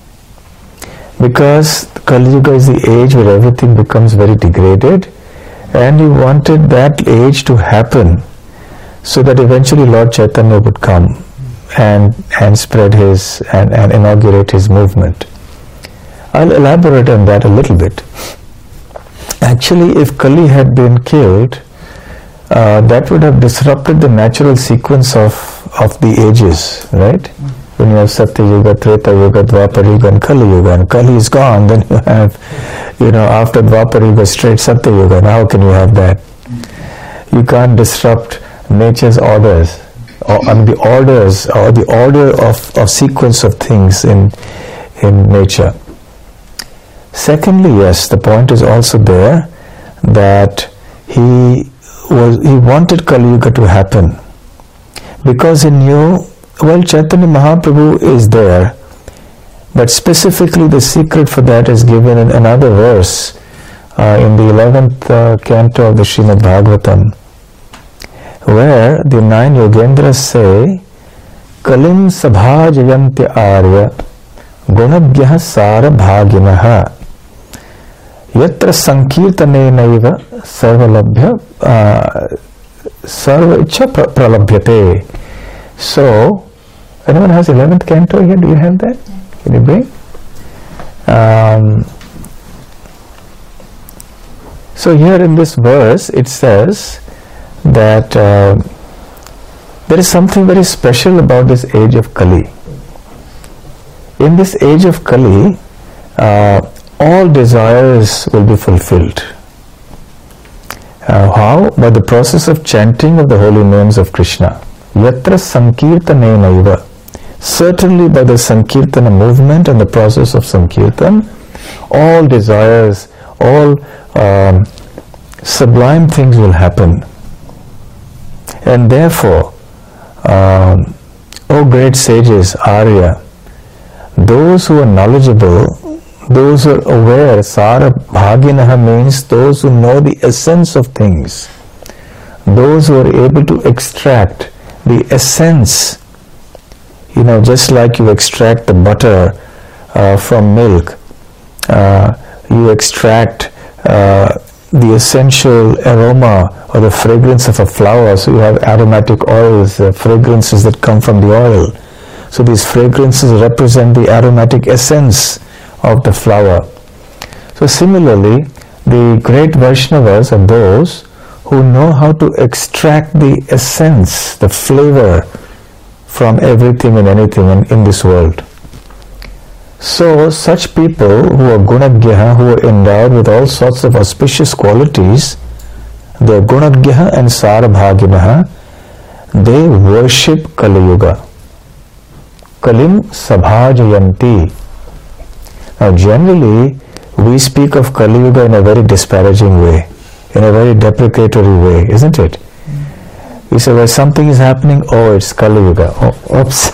Speaker 1: Because Kali Yuga is the age where everything becomes very degraded, and he wanted that age to happen so that eventually Lord Chaitanya would come and and spread his and, and inaugurate his movement. I'll elaborate on that a little bit. Actually, if Kali had been killed, uh, that would have disrupted the natural sequence of, of the ages, right? When you have Satya Yuga, Treta Yuga, Dwapara Yuga and Kali Yuga, and Kali is gone, then you have, you know, after Dwapara Yuga straight Satya Yuga, and how can you have that? You can't disrupt nature's orders, or I mean the orders, or the order of, of sequence of things in, in nature. Secondly, yes, the point is also there that he was he wanted Kali Yuga to happen because he knew, well, Chaitanya Mahaprabhu is there, but specifically the secret for that is given in another verse uh, in the eleventh uh, canto of the Srimad Bhagavatam, where the nine Yogendras say, Kalim sabhajayantya arya gunabhyah sara bhaginaha yatra sankirtane naiva sarvalabhya sarva ichha pralabhyate. So, anyone has eleventh canto here? Do you have that? Can you bring? Um, so here in this verse it says that uh, there is something very special about this age of Kali. In this age of Kali, uh, all desires will be fulfilled. Uh, how? By the process of chanting of the holy names of Krishna. Yatra sankirtane naiva. Certainly by the sankirtana movement and the process of sankirtan, all desires, all um, sublime things will happen. And therefore, um, O great sages, Arya, those who are knowledgeable, those who are aware, Sara Bhaginaha means those who know the essence of things, those who are able to extract the essence, you know, just like you extract the butter uh, from milk, uh, you extract uh, the essential aroma or the fragrance of a flower, so you have aromatic oils, uh, fragrances that come from the oil. So these fragrances represent the aromatic essence of the flower. So similarly, the great Vaishnavas are those who know how to extract the essence, the flavor from everything and anything in, in this world. So such people who are gunagyaha, who are endowed with all sorts of auspicious qualities, they are gunagyaha and sarabhaginaha, they worship Kali Yuga. Kalim sabhajayanti. Now generally we speak of Kali Yuga in a very disparaging way, in a very deprecatory way, isn't it? We say, well, something is happening, oh, it's Kali Yuga. Oh, oops.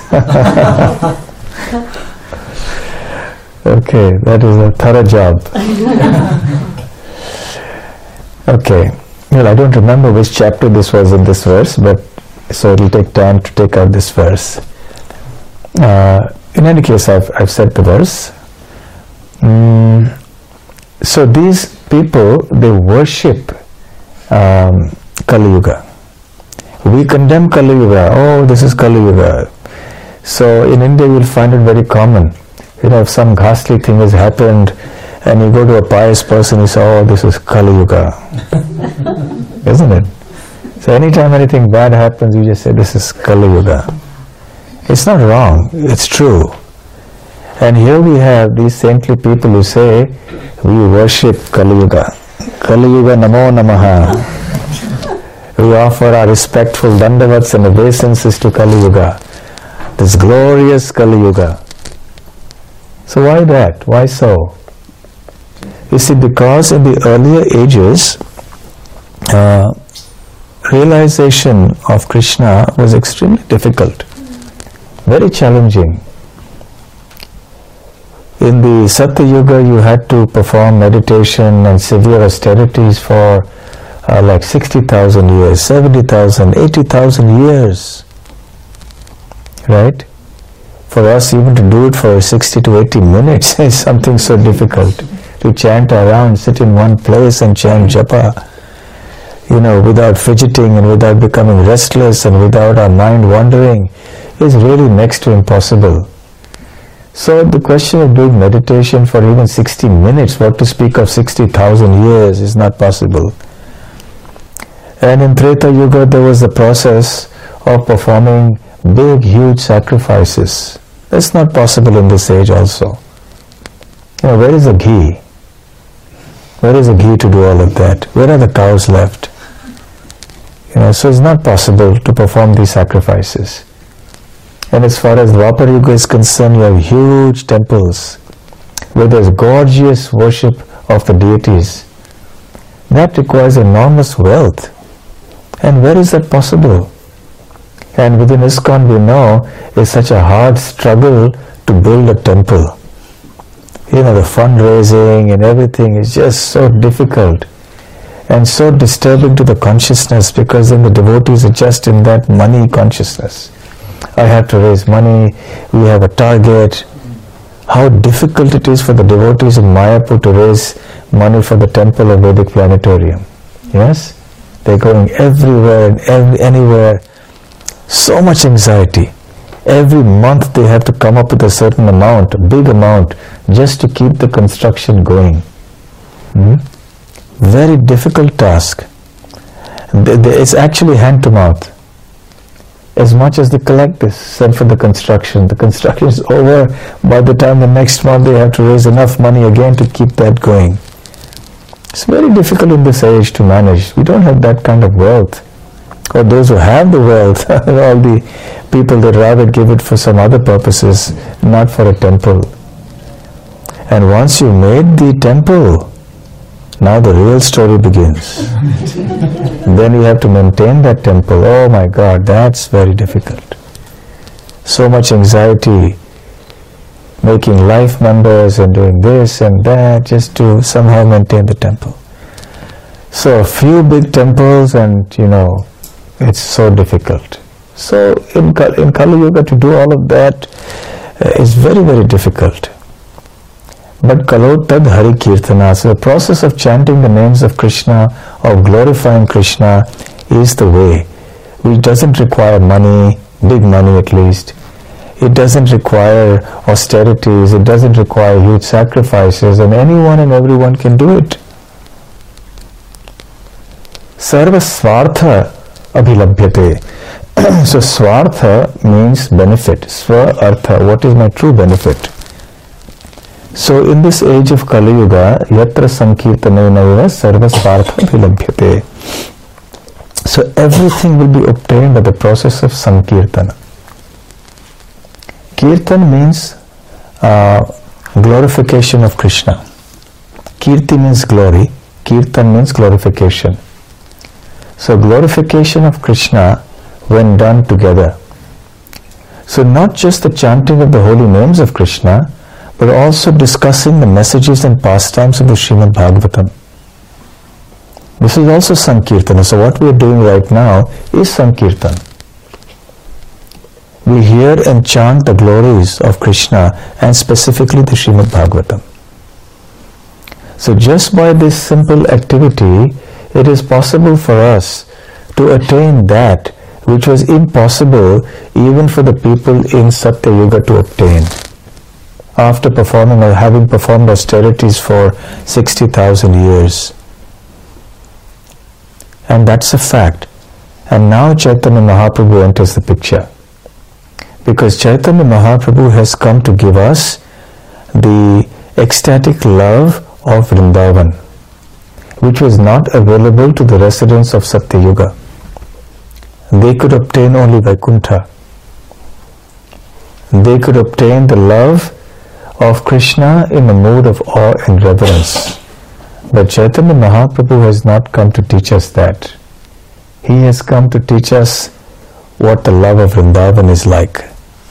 Speaker 1: Okay, that is a thorough job. Okay, well, I don't remember which chapter this was in this verse, but so it will take time to take out this verse. Uh, in any case, I've, I've said the verse. Mm, so these people, they worship um, Kali Yuga. We condemn Kali Yuga. Oh, this is Kali Yuga. So in India, you'll find it very common. You know, if some ghastly thing has happened and you go to a pious person, you say, oh, this is Kali Yuga. Isn't it? So anytime anything bad happens, you just say, this is Kali Yuga. It's not wrong, it's true. And here we have these saintly people who say, we worship Kali Yuga. Kali Yuga Namo Namaha. We offer our respectful dandavats and obeisances to Kali Yuga. This glorious Kali Yuga. So why that? Why so? You see, because in the earlier ages, uh, realization of Krishna was extremely difficult, very challenging. In the Satya Yuga, you had to perform meditation and severe austerities for uh, like sixty thousand years, seventy thousand, eighty thousand years, right? For us, even to do it for sixty to eighty minutes is something so difficult. To chant around, sit in one place and chant japa, you know, without fidgeting and without becoming restless and without our mind wandering, is really next to impossible. So the question of doing meditation for even sixty minutes, what to speak of sixty thousand years, is not possible. And in Treta Yuga, there was the process of performing big, huge sacrifices. That's not possible in this age also. You know, where is the ghee? Where is the ghee to do all of that? Where are the cows left? You know, so it's not possible to perform these sacrifices. And as far as Dwapar Yuga is concerned, you have huge temples where there's gorgeous worship of the deities. That requires enormous wealth. And where is that possible? And within ISKCON we know it's such a hard struggle to build a temple. You know, the fundraising and everything is just so difficult and so disturbing to the consciousness, because then the devotees are just in that money consciousness. I have to raise money, we have a target. How difficult it is for the devotees in Mayapur to raise money for the temple of Vedic Planetarium. Yes? They're going everywhere and every, anywhere. So much anxiety. Every month they have to come up with a certain amount, a big amount, just to keep the construction going. Hmm? Very difficult task. It's actually hand to mouth. As much as they collect this, send for the construction, the construction is over. By the time the next month they have to raise enough money again to keep that going. It's very difficult in this age to manage. We don't have that kind of wealth. Or those who have the wealth, all the people, that rather give it for some other purposes, not for a temple. And once you made the temple, now the real story begins. Then you have to maintain that temple. Oh my God, that's very difficult. So much anxiety, making life members and doing this and that just to somehow maintain the temple. So a few big temples and, you know, it's so difficult. So in, in Kali Yuga to do all of that uh, is very, very difficult. But Kalo Tad Hari Kirtana, so the process of chanting the names of Krishna, of glorifying Krishna, is the way. It doesn't require money, big money at least. It doesn't require austerities, it doesn't require huge sacrifices, and anyone and everyone can do it. Sarva Swartha Abhilabhyate. So Swartha means benefit. Swa Artha, what is my true benefit? So in this age of Kali Yuga, Yatra Sankirtanena Sarva Swartha Vilabhyate. So everything will be obtained by the process of Sankirtana. Kirtan means uh, glorification of Krishna. Kirti means glory. Kirtan means glorification. So glorification of Krishna when done together. So not just the chanting of the holy names of Krishna, but also discussing the messages and pastimes of the Srimad Bhagavatam. This is also Sankirtana. So what we are doing right now is Sankirtan. We hear and chant the glories of Krishna and specifically the Srimad Bhagavatam. So just by this simple activity, it is possible for us to attain that which was impossible even for the people in Satya Yuga to obtain. After performing or having performed austerities for sixty thousand years. And that's a fact. And now Chaitanya Mahaprabhu enters the picture. Because Chaitanya Mahaprabhu has come to give us the ecstatic love of Vrindavan, which was not available to the residents of Satya Yuga. They could obtain only Vaikuntha. They could obtain the love of Krishna in a mood of awe and reverence. But Chaitanya Mahaprabhu has not come to teach us that. He has come to teach us what the love of Vrindavan is like.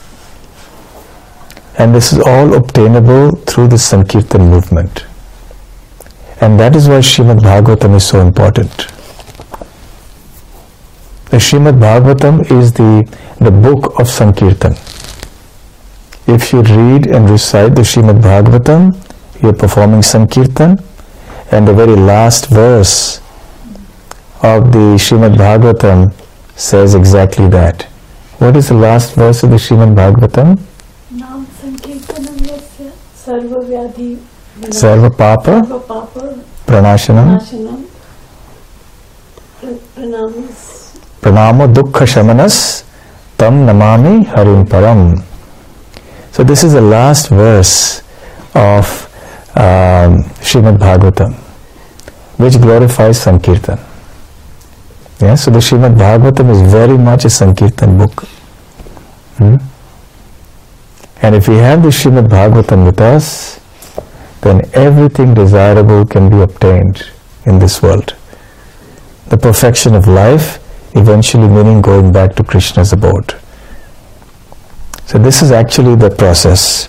Speaker 1: And this is all obtainable through the Sankirtan movement. And that is why Srimad Bhagavatam is so important. The Srimad Bhagavatam is the, the book of Sankirtan. If you read and recite the Srimad Bhagavatam, you are performing Sankirtan, and the very last verse of the Srimad Bhagavatam says exactly that. What is the last verse of the Srimad Bhagavatam?
Speaker 4: Nam Sankirtanam yasya sarva vyadhi
Speaker 1: Sarva Papa
Speaker 4: sarva papa
Speaker 1: Pranashanam
Speaker 4: nashanam pranamis
Speaker 1: Pranamo Dukkha Shamanas Tam Namami Harim Param. So this is the last verse of um, Srimad Bhagavatam, which glorifies Sankirtan. Yeah, so the Srimad Bhagavatam is very much a Sankirtan book. Hmm? And if we have the Srimad Bhagavatam with us, then everything desirable can be obtained in this world. The perfection of life, eventually meaning going back to Krishna's abode. So this is actually the process.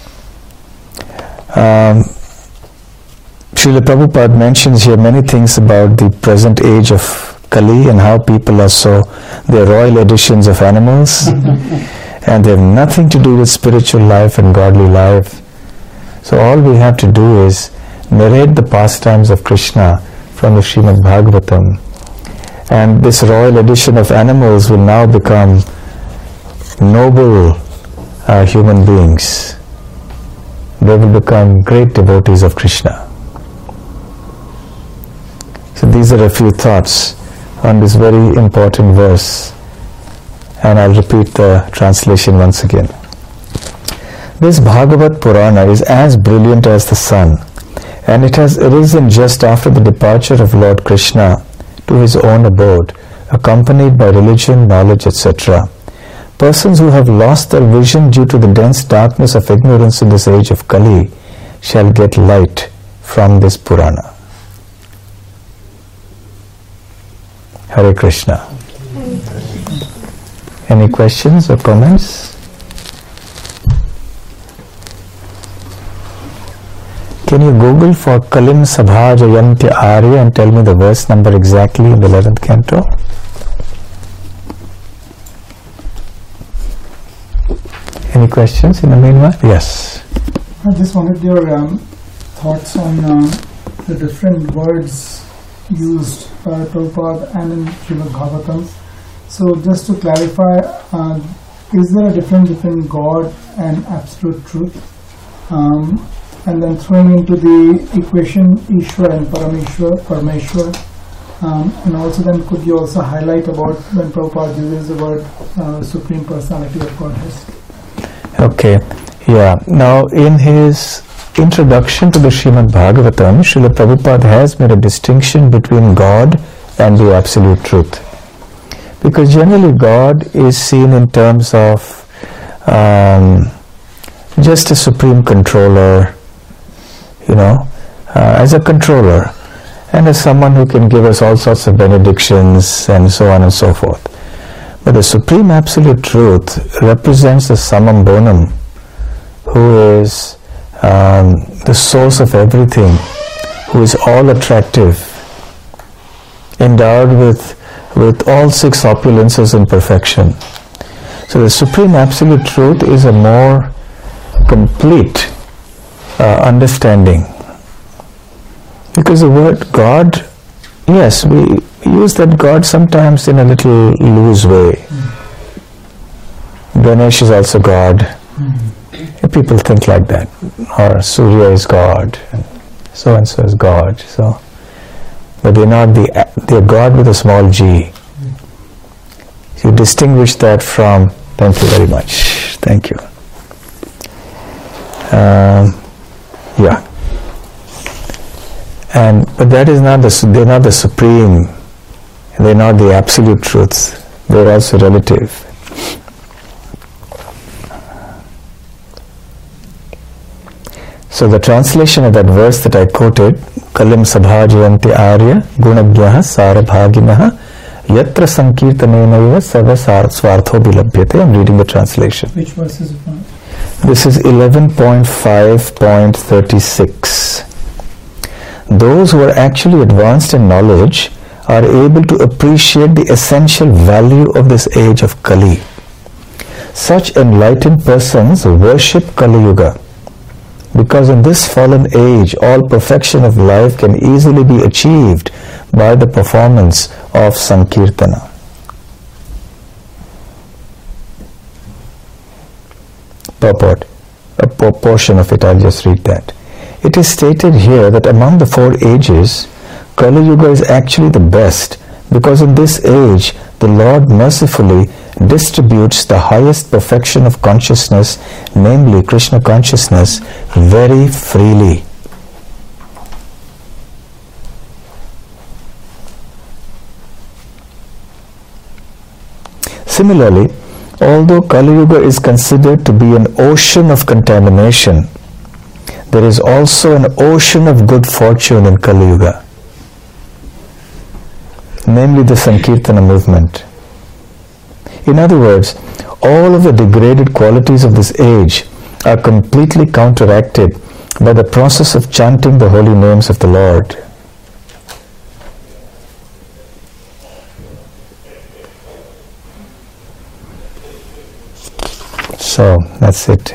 Speaker 1: Um, Srila Prabhupada mentions here many things about the present age of Kali and how people are so, they're royal editions of animals and they have nothing to do with spiritual life and godly life. So all we have to do is narrate the pastimes of Krishna from the Srimad Bhagavatam, and this royal edition of animals will now become noble uh, human beings. They will become great devotees of Krishna. So these are a few thoughts on this very important verse, and I'll repeat the translation once again. This Bhagavat Purana is as brilliant as the sun, and it has arisen just after the departure of Lord Krishna to his own abode, accompanied by religion, knowledge, et cetera. Persons who have lost their vision due to the dense darkness of ignorance in this age of Kali shall get light from this Purana. Hare Krishna. Any questions or comments? Can you Google for Kalim Sabha Jayantya Arya and tell me the verse number exactly in the eleventh canto? Any questions in the meanwhile? Yes.
Speaker 2: I just wanted your um, thoughts on uh, the different words used by Prabhupada and in Srimad Bhagavatam. So just to clarify, uh, is there a difference between God and absolute truth? Um, and then throwing into the equation Ishwar and Parameshwar, Parameshwar, Um, and also then could you also highlight about when Prabhupada uses the word uh, Supreme Personality of Godhead?
Speaker 1: Okay, yeah. Now in his introduction to the Srimad Bhagavatam, Srila Prabhupada has made a distinction between God and the Absolute Truth. Because generally God is seen in terms of um, just a supreme controller, you know, uh, as a controller, and as someone who can give us all sorts of benedictions and so on and so forth. But the Supreme Absolute Truth represents the summum bonum, who is um, the source of everything, who is all attractive, endowed with, with all six opulences in perfection. So the Supreme Absolute Truth is a more complete uh, understanding. Because the word God, yes, we use that God sometimes in a little loose way. Mm. Ganesh is also God. Mm. People think like that. Or Surya is God, and so and so is God. So, but they're not the they're God with a small G. Mm. You distinguish that from. Thank you very much. Thank you. Um, yeah. And but that is not the they're not the supreme. They're not the absolute truths. They're also relative. So the translation of that verse that I quoted, Kalim sabhajayanti arya gunagyaha sarabhaginaha yatra sankirtanenaiva sarva swartho bilabhyate. I'm reading the translation.
Speaker 2: Which verse is it from?
Speaker 1: This is eleven point five point thirty-six. Those who are actually advanced in knowledge are able to appreciate the essential value of this age of Kali. Such enlightened persons worship Kali Yuga, because in this fallen age all perfection of life can easily be achieved by the performance of Sankirtana. Purport, a portion of it, I'll just read that. It is stated here that among the four ages, Kali Yuga is actually the best, because in this age the Lord mercifully distributes the highest perfection of consciousness, namely Krishna consciousness, very freely. Similarly, although Kali Yuga is considered to be an ocean of contamination, there is also an ocean of good fortune in Kali Yuga, namely the Sankirtana movement. In other words, all of the degraded qualities of this age are completely counteracted by the process of chanting the holy names of the Lord. So, that's it.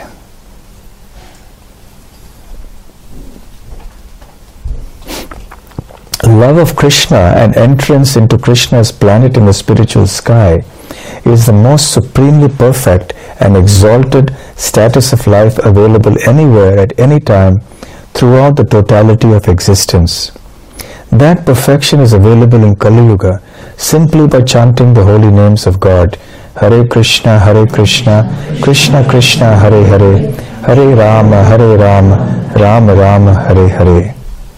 Speaker 1: Love of Krishna and entrance into Krishna's planet in the spiritual sky is the most supremely perfect and exalted status of life available anywhere at any time throughout the totality of existence. That perfection is available in Kali Yuga simply by chanting the holy names of God. Hare Krishna, Hare Krishna, Krishna Krishna, Hare Hare, Hare Rama, Hare Rama, Rama Rama, Hare Hare.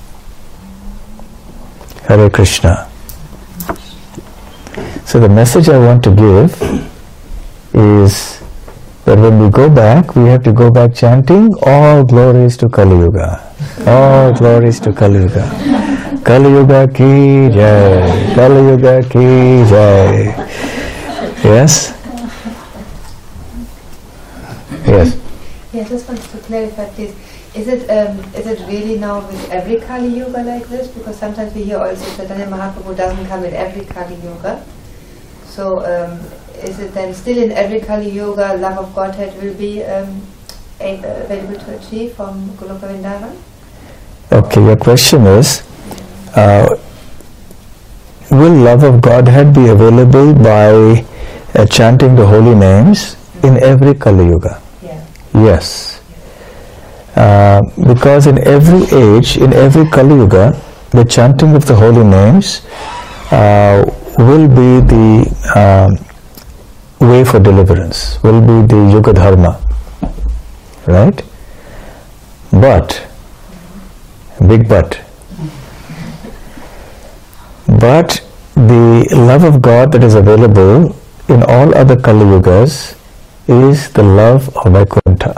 Speaker 1: Hare Krishna. So the message I want to give is that when we go back, we have to go back chanting all glories to Kali Yuga. All glories to Kali Yuga. Kali Yuga ki jai. Kali Yuga ki jai. Yes? Yes.
Speaker 7: Yeah, just wanted to clarify this. Is it um, is it really now with every Kali Yuga like this? Because sometimes we hear also Chaitanya Mahaprabhu doesn't come in every Kali Yuga. So um, is it then still in every Kali Yuga love of Godhead will be um, available to achieve from Goloka Vrindavan?
Speaker 1: Okay, your question is, uh, will love of Godhead be available by uh, chanting the holy names mm-hmm. in every Kali Yuga?
Speaker 7: Yeah.
Speaker 1: Yes. Uh, because in every age, in every Kali Yuga, the chanting of the holy names uh, will be the um, way for deliverance, will be the Yuga Dharma, right? But, big but, but the love of God that is available in all other Kali Yugas is the love of Vaikuntha.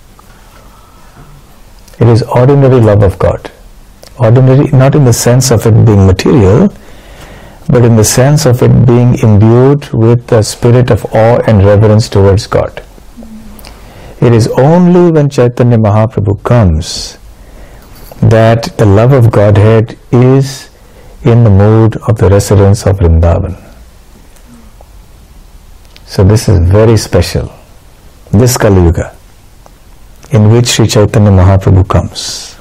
Speaker 1: It is ordinary love of God. Ordinary, not in the sense of it being material, but in the sense of it being imbued with the spirit of awe and reverence towards God. It is only when Chaitanya Mahaprabhu comes that the love of Godhead is in the mood of the residents of Vrindavan. So this is very special, this Kali Yuga, in which Sri Chaitanya Mahaprabhu comes.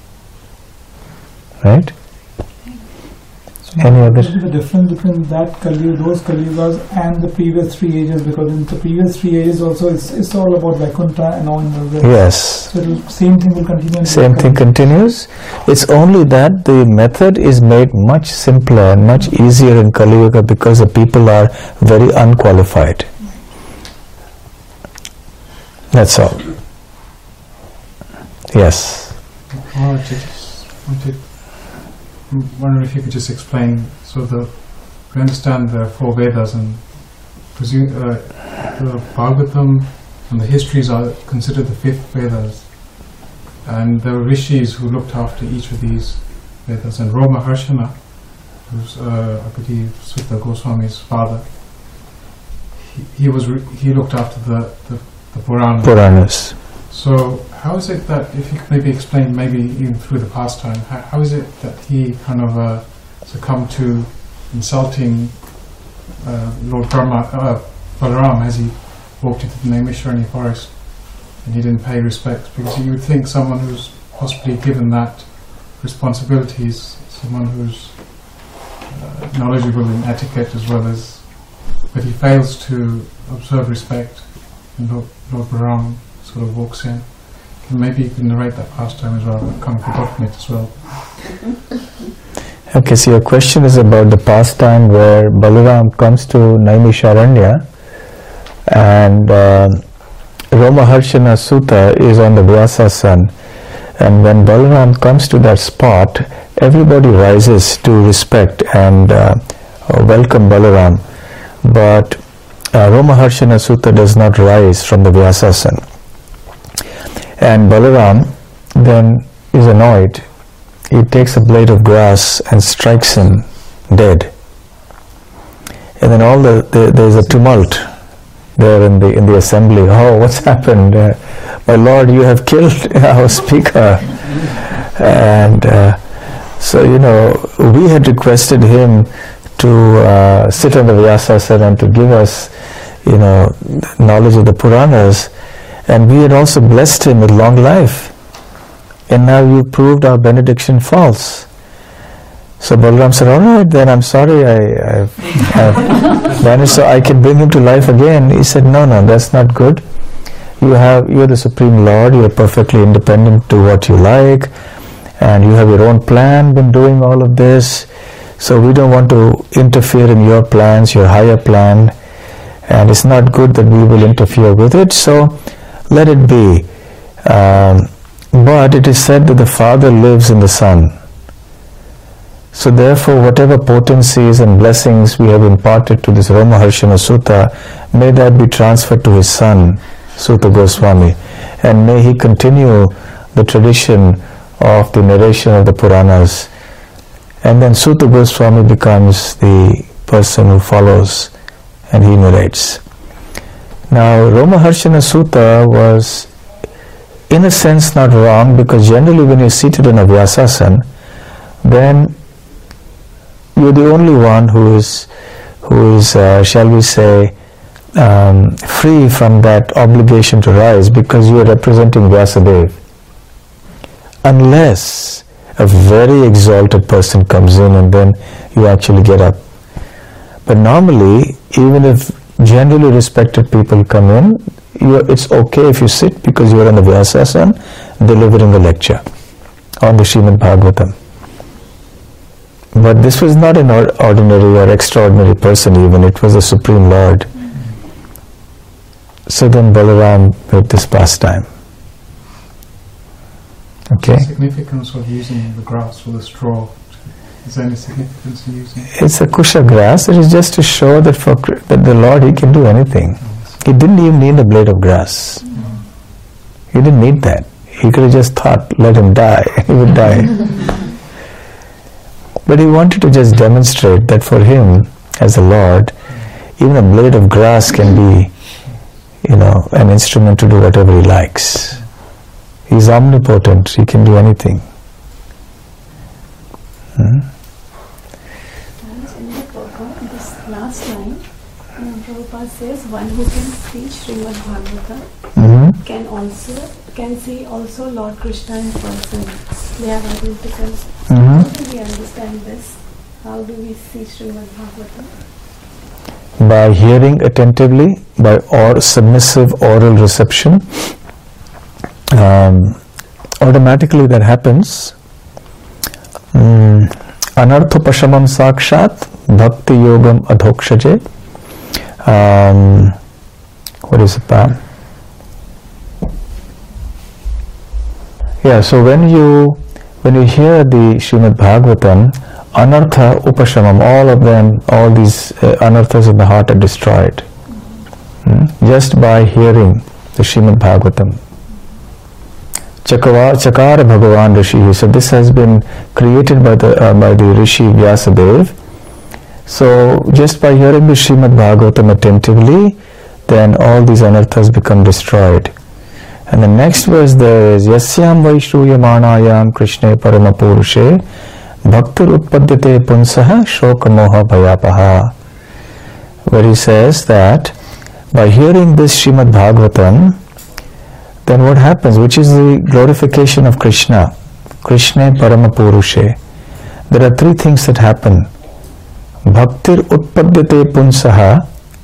Speaker 1: Right?
Speaker 2: So
Speaker 1: Any other?
Speaker 2: what is the difference between that Kali, those Kali Yugas and the previous three ages? Because in the previous three ages also it's, it's all about Vaikuntha and all in the
Speaker 1: Yes.
Speaker 2: So the same thing will continue. In
Speaker 1: Same thing continues. It's only that the method is made much simpler and much easier in Kali Yuga because the people are very unqualified. That's all. Yes.
Speaker 10: Oh, I just wanted, I'm wondering if you could just explain, so the, we understand the four Vedas and presume, uh, the Bhagavatam and the histories are considered the fifth Vedas, and there were rishis who looked after each of these Vedas, and Roma Harshana, who's uh, I believe Sutta Goswami's father, he, he was re- he looked after the, the, the Puranas.
Speaker 1: Puranas.
Speaker 10: So how is it that, if you could maybe explain, maybe even through the pastime, how, how is it that he kind of uh, succumbed to insulting uh, Lord Brahma, uh, Balaram as he walked into the Naimisharani forest and he didn't pay respect? Because you would think someone who's possibly given that responsibility is someone who's uh, knowledgeable in etiquette as well as, but he fails to observe respect, and Lord, Lord Balaram sort of walks in. And maybe you can narrate that pastime as well. I've kind of forgotten it as well.
Speaker 1: Okay, so your question is about the pastime where Balaram comes to Naimisharanya and uh, Roma Harshana Sutta is on the Vyasasana, and when Balaram comes to that spot, everybody rises to respect and uh, welcome Balaram, but uh, Roma Harshana Sutta does not rise from the Vyasasana. And Balaram then is annoyed. He takes a blade of grass and strikes him dead. And then all the, the there's a tumult there in the in the assembly. Oh, what's happened? Uh, my lord, you have killed our speaker. And uh, so you know, we had requested him to uh, sit on the Vyasasana and to give us, you know, knowledge of the Puranas. And we had also blessed him with long life. And now you proved our benediction false. So Balaram said, all right, then I'm sorry I, I've, I've vanished, so I can bring him to life again. He said, no, no, that's not good. You have, you're the Supreme Lord, you're perfectly independent to what you like, and you have your own plan, been doing all of this. So we don't want to interfere in your plans, your higher plan, and it's not good that we will interfere with it. So let it be. Um, but it is said that the Father lives in the Son. So therefore, whatever potencies and blessings we have imparted to this Roma Harshana Sutta, may that be transferred to his son, Sutta Goswami, and may he continue the tradition of the narration of the Puranas. And then Sutta Goswami becomes the person who follows and he narrates. Now, Roma Harshana Sutta was in a sense not wrong, because generally when you're seated in a Vyasasana, then you're the only one who is, who is, uh, shall we say, um, free from that obligation to rise, because you are representing Vyasadeva. Unless a very exalted person comes in and then you actually get up. But normally, even if generally respected people come in, you're, it's okay if you sit, because you are on the Vyasasana delivering a lecture on the Srimad Bhagavatam. But this was not an or- ordinary or extraordinary person even, it was a Supreme Lord. So then Balaram made this pastime. Okay.
Speaker 10: The significance of using the grass or the straw, is there any significance in using it?
Speaker 1: It's a kusha grass, it is just to show that for Kr- that the Lord, He can do anything. He didn't even need a blade of grass. He didn't need that. He could have just thought, let him die, he would die. But He wanted to just demonstrate that for Him, as a Lord, even a blade of grass can be, you know, an instrument to do whatever He likes. He's omnipotent, He can do anything. Hmm?
Speaker 4: In the Prabhupada, this last line, uh, Prabhupada says, one who can see Srimad Bhagavatam
Speaker 1: Mm-hmm.
Speaker 4: can also can see also Lord Krishna in person. They are identical.
Speaker 1: Mm-hmm.
Speaker 4: How do we understand this? How do we see Srimad Bhagavatam?
Speaker 1: By hearing attentively, by or submissive oral reception, um, automatically that happens. Mm, Anarthopashamam sakshat bhakti yogam adhokshaje. Um, what is it, Pam? Yeah, so when you when you hear the Srimad Bhagavatam, anartha upashamam, all of them, all these uh, anarthas in the heart are destroyed. Hmm? Just by hearing the Srimad Bhagavatam. Chakava, Chakara Bhagavan Rishi. So this has been created by the uh, by the Rishi Vyasadeva. So just by hearing the Srimad Bhagavatam attentively, then all these anarthas become destroyed. And the next verse there is Yasyam Vaishruyamanayam Krishne Paramapurushe Bhaktir Utpadyate Punsaha Shokamoha Bhayapaha, where he says that by hearing this Srimad Bhagavatam, then what happens, which is the glorification of Krishna, Krishna Paramapurushe. There are three things that happen. Bhaktir Utpadyate Punsaha,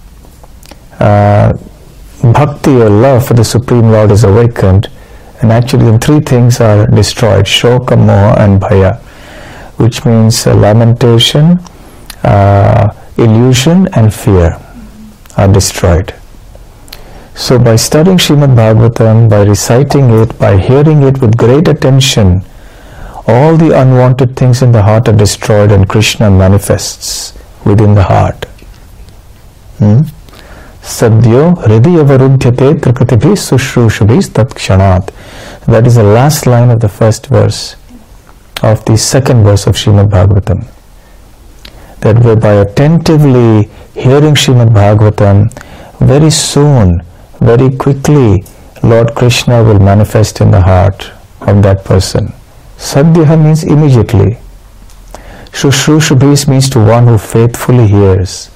Speaker 1: uh, Bhakti or love for the Supreme Lord is awakened, and actually the three things are destroyed, Shoka, Moha and Bhaya, which means uh, lamentation, uh, illusion and fear are destroyed. So by studying Srimad Bhagavatam, by reciting it, by hearing it with great attention, all the unwanted things in the heart are destroyed and Krishna manifests within the heart. Hmm? Sadhyo hridaya varudhyate tripratibhi sushrushabhi tatkshanat. That is the last line of the first verse of the second verse of Srimad Bhagavatam. That way, by attentively hearing Srimad Bhagavatam, very soon, very quickly, Lord Krishna will manifest in the heart of that person. Sadhya means immediately. Shushrushabhi means to one who faithfully hears.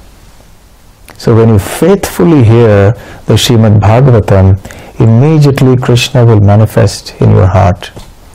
Speaker 1: So when you faithfully hear the Srimad Bhagavatam, immediately Krishna will manifest in your heart.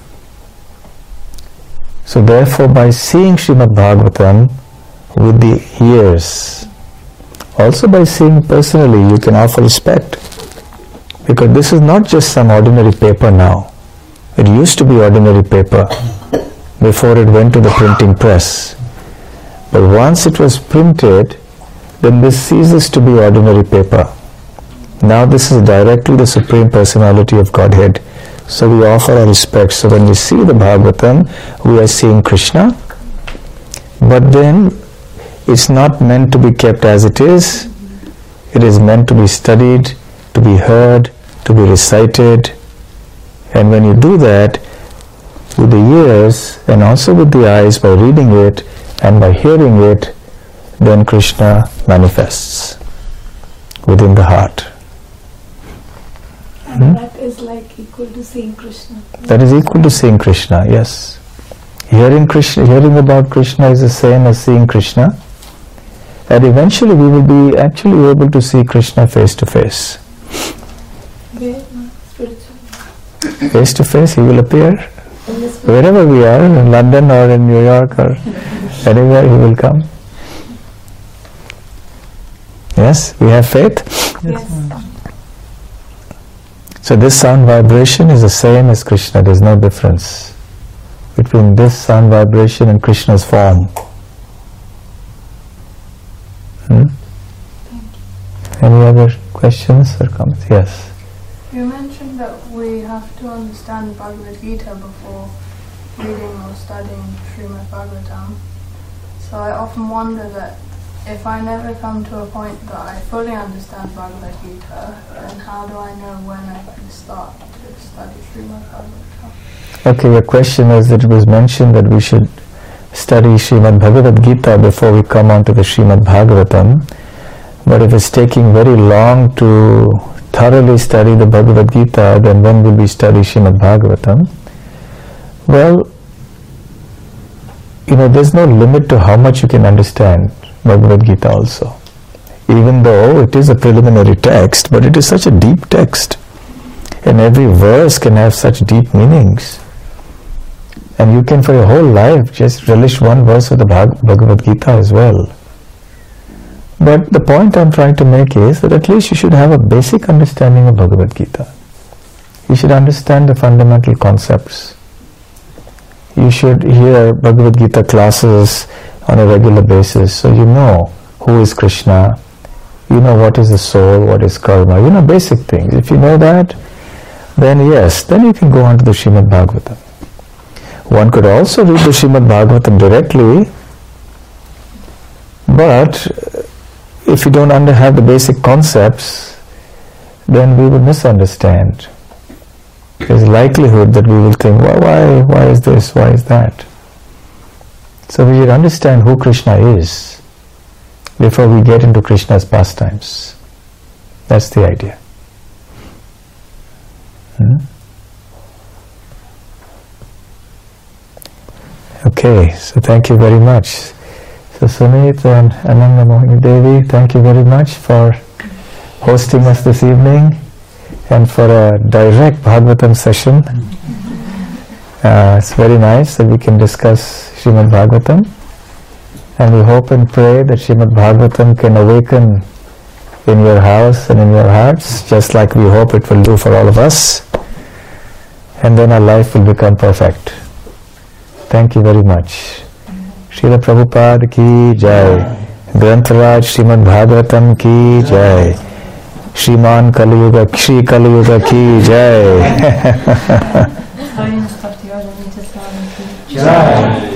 Speaker 1: So therefore, by seeing Srimad Bhagavatam with the ears, also by seeing personally, you can offer respect. Because this is not just some ordinary paper now. It used to be ordinary paper before it went to the printing press. But once it was printed, then this ceases to be ordinary paper. Now this is directly the Supreme Personality of Godhead. So we offer our respect. So when we see the Bhagavatam, we are seeing Krishna. But then it's not meant to be kept as it is. It is meant to be studied, to be heard, to be recited. And when you do that with the ears and also with the eyes, by reading it and by hearing it, then Krishna manifests within the heart.
Speaker 4: And
Speaker 1: Hmm?
Speaker 4: that is like equal to seeing Krishna.
Speaker 1: That is equal to seeing Krishna, yes. Hearing Krishna, hearing about Krishna is the same as seeing Krishna. And eventually we will be actually able to see Krishna face to face.
Speaker 4: Where? Spiritual.
Speaker 1: Face to face, he will appear.
Speaker 4: In this
Speaker 1: Wherever we are, in London or in New York or anywhere, he will come. Yes, we have faith.
Speaker 4: Yes.
Speaker 1: So this sound vibration is the same as Krishna, there is no difference. between this sound vibration and Krishna's form. Hmm? Any other questions or comments? Yes.
Speaker 5: You mentioned that we have to understand Bhagavad Gita before reading or studying Srimad Bhagavatam. So I often wonder that if I never come to a point that I fully understand Bhagavad Gita, then how do I know when I can start to study Srimad Bhagavatam?
Speaker 1: Okay, your question is that it was mentioned that we should study Srimad Bhagavad Gita before we come on to the Srimad Bhagavatam. But if it's taking very long to thoroughly study the Bhagavad Gita, then when will we study Srimad Bhagavatam? Well, you know, there's no limit to how much you can understand Bhagavad Gita also. Even though it is a preliminary text, but it is such a deep text. And every verse can have such deep meanings. And you can for your whole life just relish one verse of the Bhag- Bhagavad Gita as well. But the point I'm trying to make is that at least you should have a basic understanding of Bhagavad Gita. You should understand the fundamental concepts. You should hear Bhagavad Gita classes on a regular basis so you know who is Krishna, you know what is the soul, what is karma, you know basic things. If you know that, then yes, then you can go on to the Srimad Bhagavatam. One could also read the Srimad Bhagavatam directly, but if you don't under have the basic concepts, then we will misunderstand. There's a likelihood that we will think, why, why, why is this, why is that? So we should understand who Krishna is before we get into Krishna's pastimes. That's the idea. Hmm? Okay, so thank you very much. So Sunit and Ananda Mohini Devi, thank you very much for hosting us this evening and for a direct Bhagavatam session. Uh, it's very nice that we can discuss Srimad Bhagavatam, and we hope and pray that Srimad Bhagavatam can awaken in your house and in your hearts, just like we hope it will do for all of us, and then our life will become perfect. Thank you very much. Srila Prabhupada ki jai. Grantaraj Srimad Bhagavatam ki jai. Shriman Kaliyuga, Shri Kaliyuga ki jai.
Speaker 7: Jai.